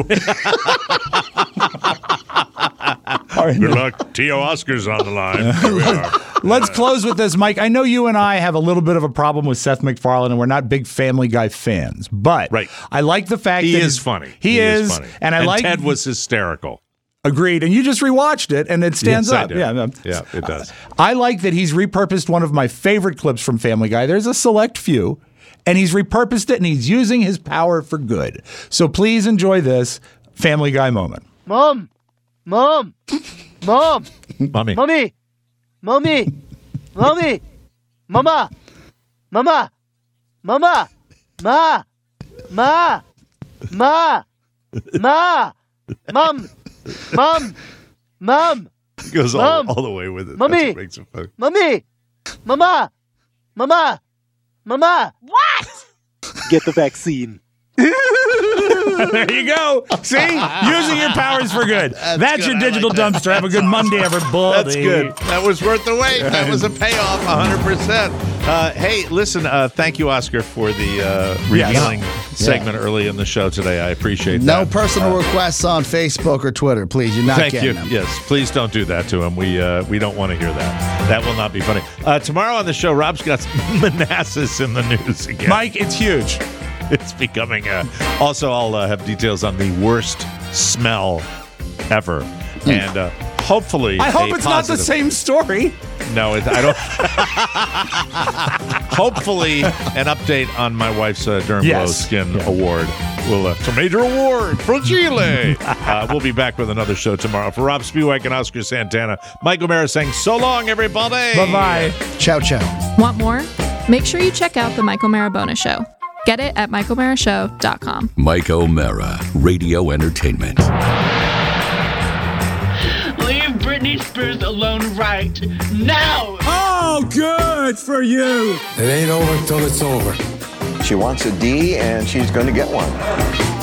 E: Good luck. Theo Oscar's on the line. Here we are.
B: Let's close with this, Mike. I know you and I have a little bit of a problem with Seth MacFarlane, and we're not big Family Guy fans, but I like the fact
E: He
B: that
E: is funny.
B: He is
E: funny.
B: and I like
E: Ted was hysterical.
B: Agreed. And you just rewatched it, and it stands
E: Yes, I
B: up.
E: did. Yeah, it does.
B: I like that he's repurposed one of my favorite clips from Family Guy. There's a select few, and he's repurposed it, and he's using his power for good. So please enjoy this Family Guy moment.
U: Mom! Mom! Mom!
E: Mommy.
U: Mommy! Mommy! Mommy! Mama! Mama! Mama! Ma! Ma! Ma! Ma! Mom! Mom! Mom!
E: He goes
U: Mom!
E: all the way with it.
U: Mommy!
E: That's what makes it funny.
U: Mommy! Mama! Mama! Mama!
K: What?
U: Get the vaccine.
B: There you go. See? Using your powers for good. That's your digital dumpster. Have a good Monday, everybody.
E: That's good. That was worth the wait. That was a payoff, 100%. Hey, listen, thank you, Oscar, for the revealing segment early in the show today. I appreciate that.
D: No personal requests on Facebook or Twitter, please. You're not
E: Thank
D: getting
E: you.
D: them.
E: Yes, please don't do that to him. We don't want to hear that. That will not be funny. Tomorrow on the show, Rob's got Manassas in the news again.
B: Mike, it's huge.
E: It's becoming also, I'll have details on the worst smell ever. And hopefully
B: I hope it's not the same story.
E: No, I don't. Hopefully an update on my wife's Derm Skin Award. It's a major award for Chile. We'll be back with another show tomorrow. For Rob Spiewak and Oscar Santana, Mike O'Mara saying so long, everybody.
B: Bye-bye.
D: Ciao, ciao.
V: Want more? Make sure you check out the Mike O'Mara Bonus Show. Get it at MikeO'MaraShow.com.
A: Mike O'Mara, Radio Entertainment.
W: Leave Britney Spears alone right now.
X: Oh, good for you.
Y: It ain't over until it's over.
Z: She wants a D, and she's going to get one.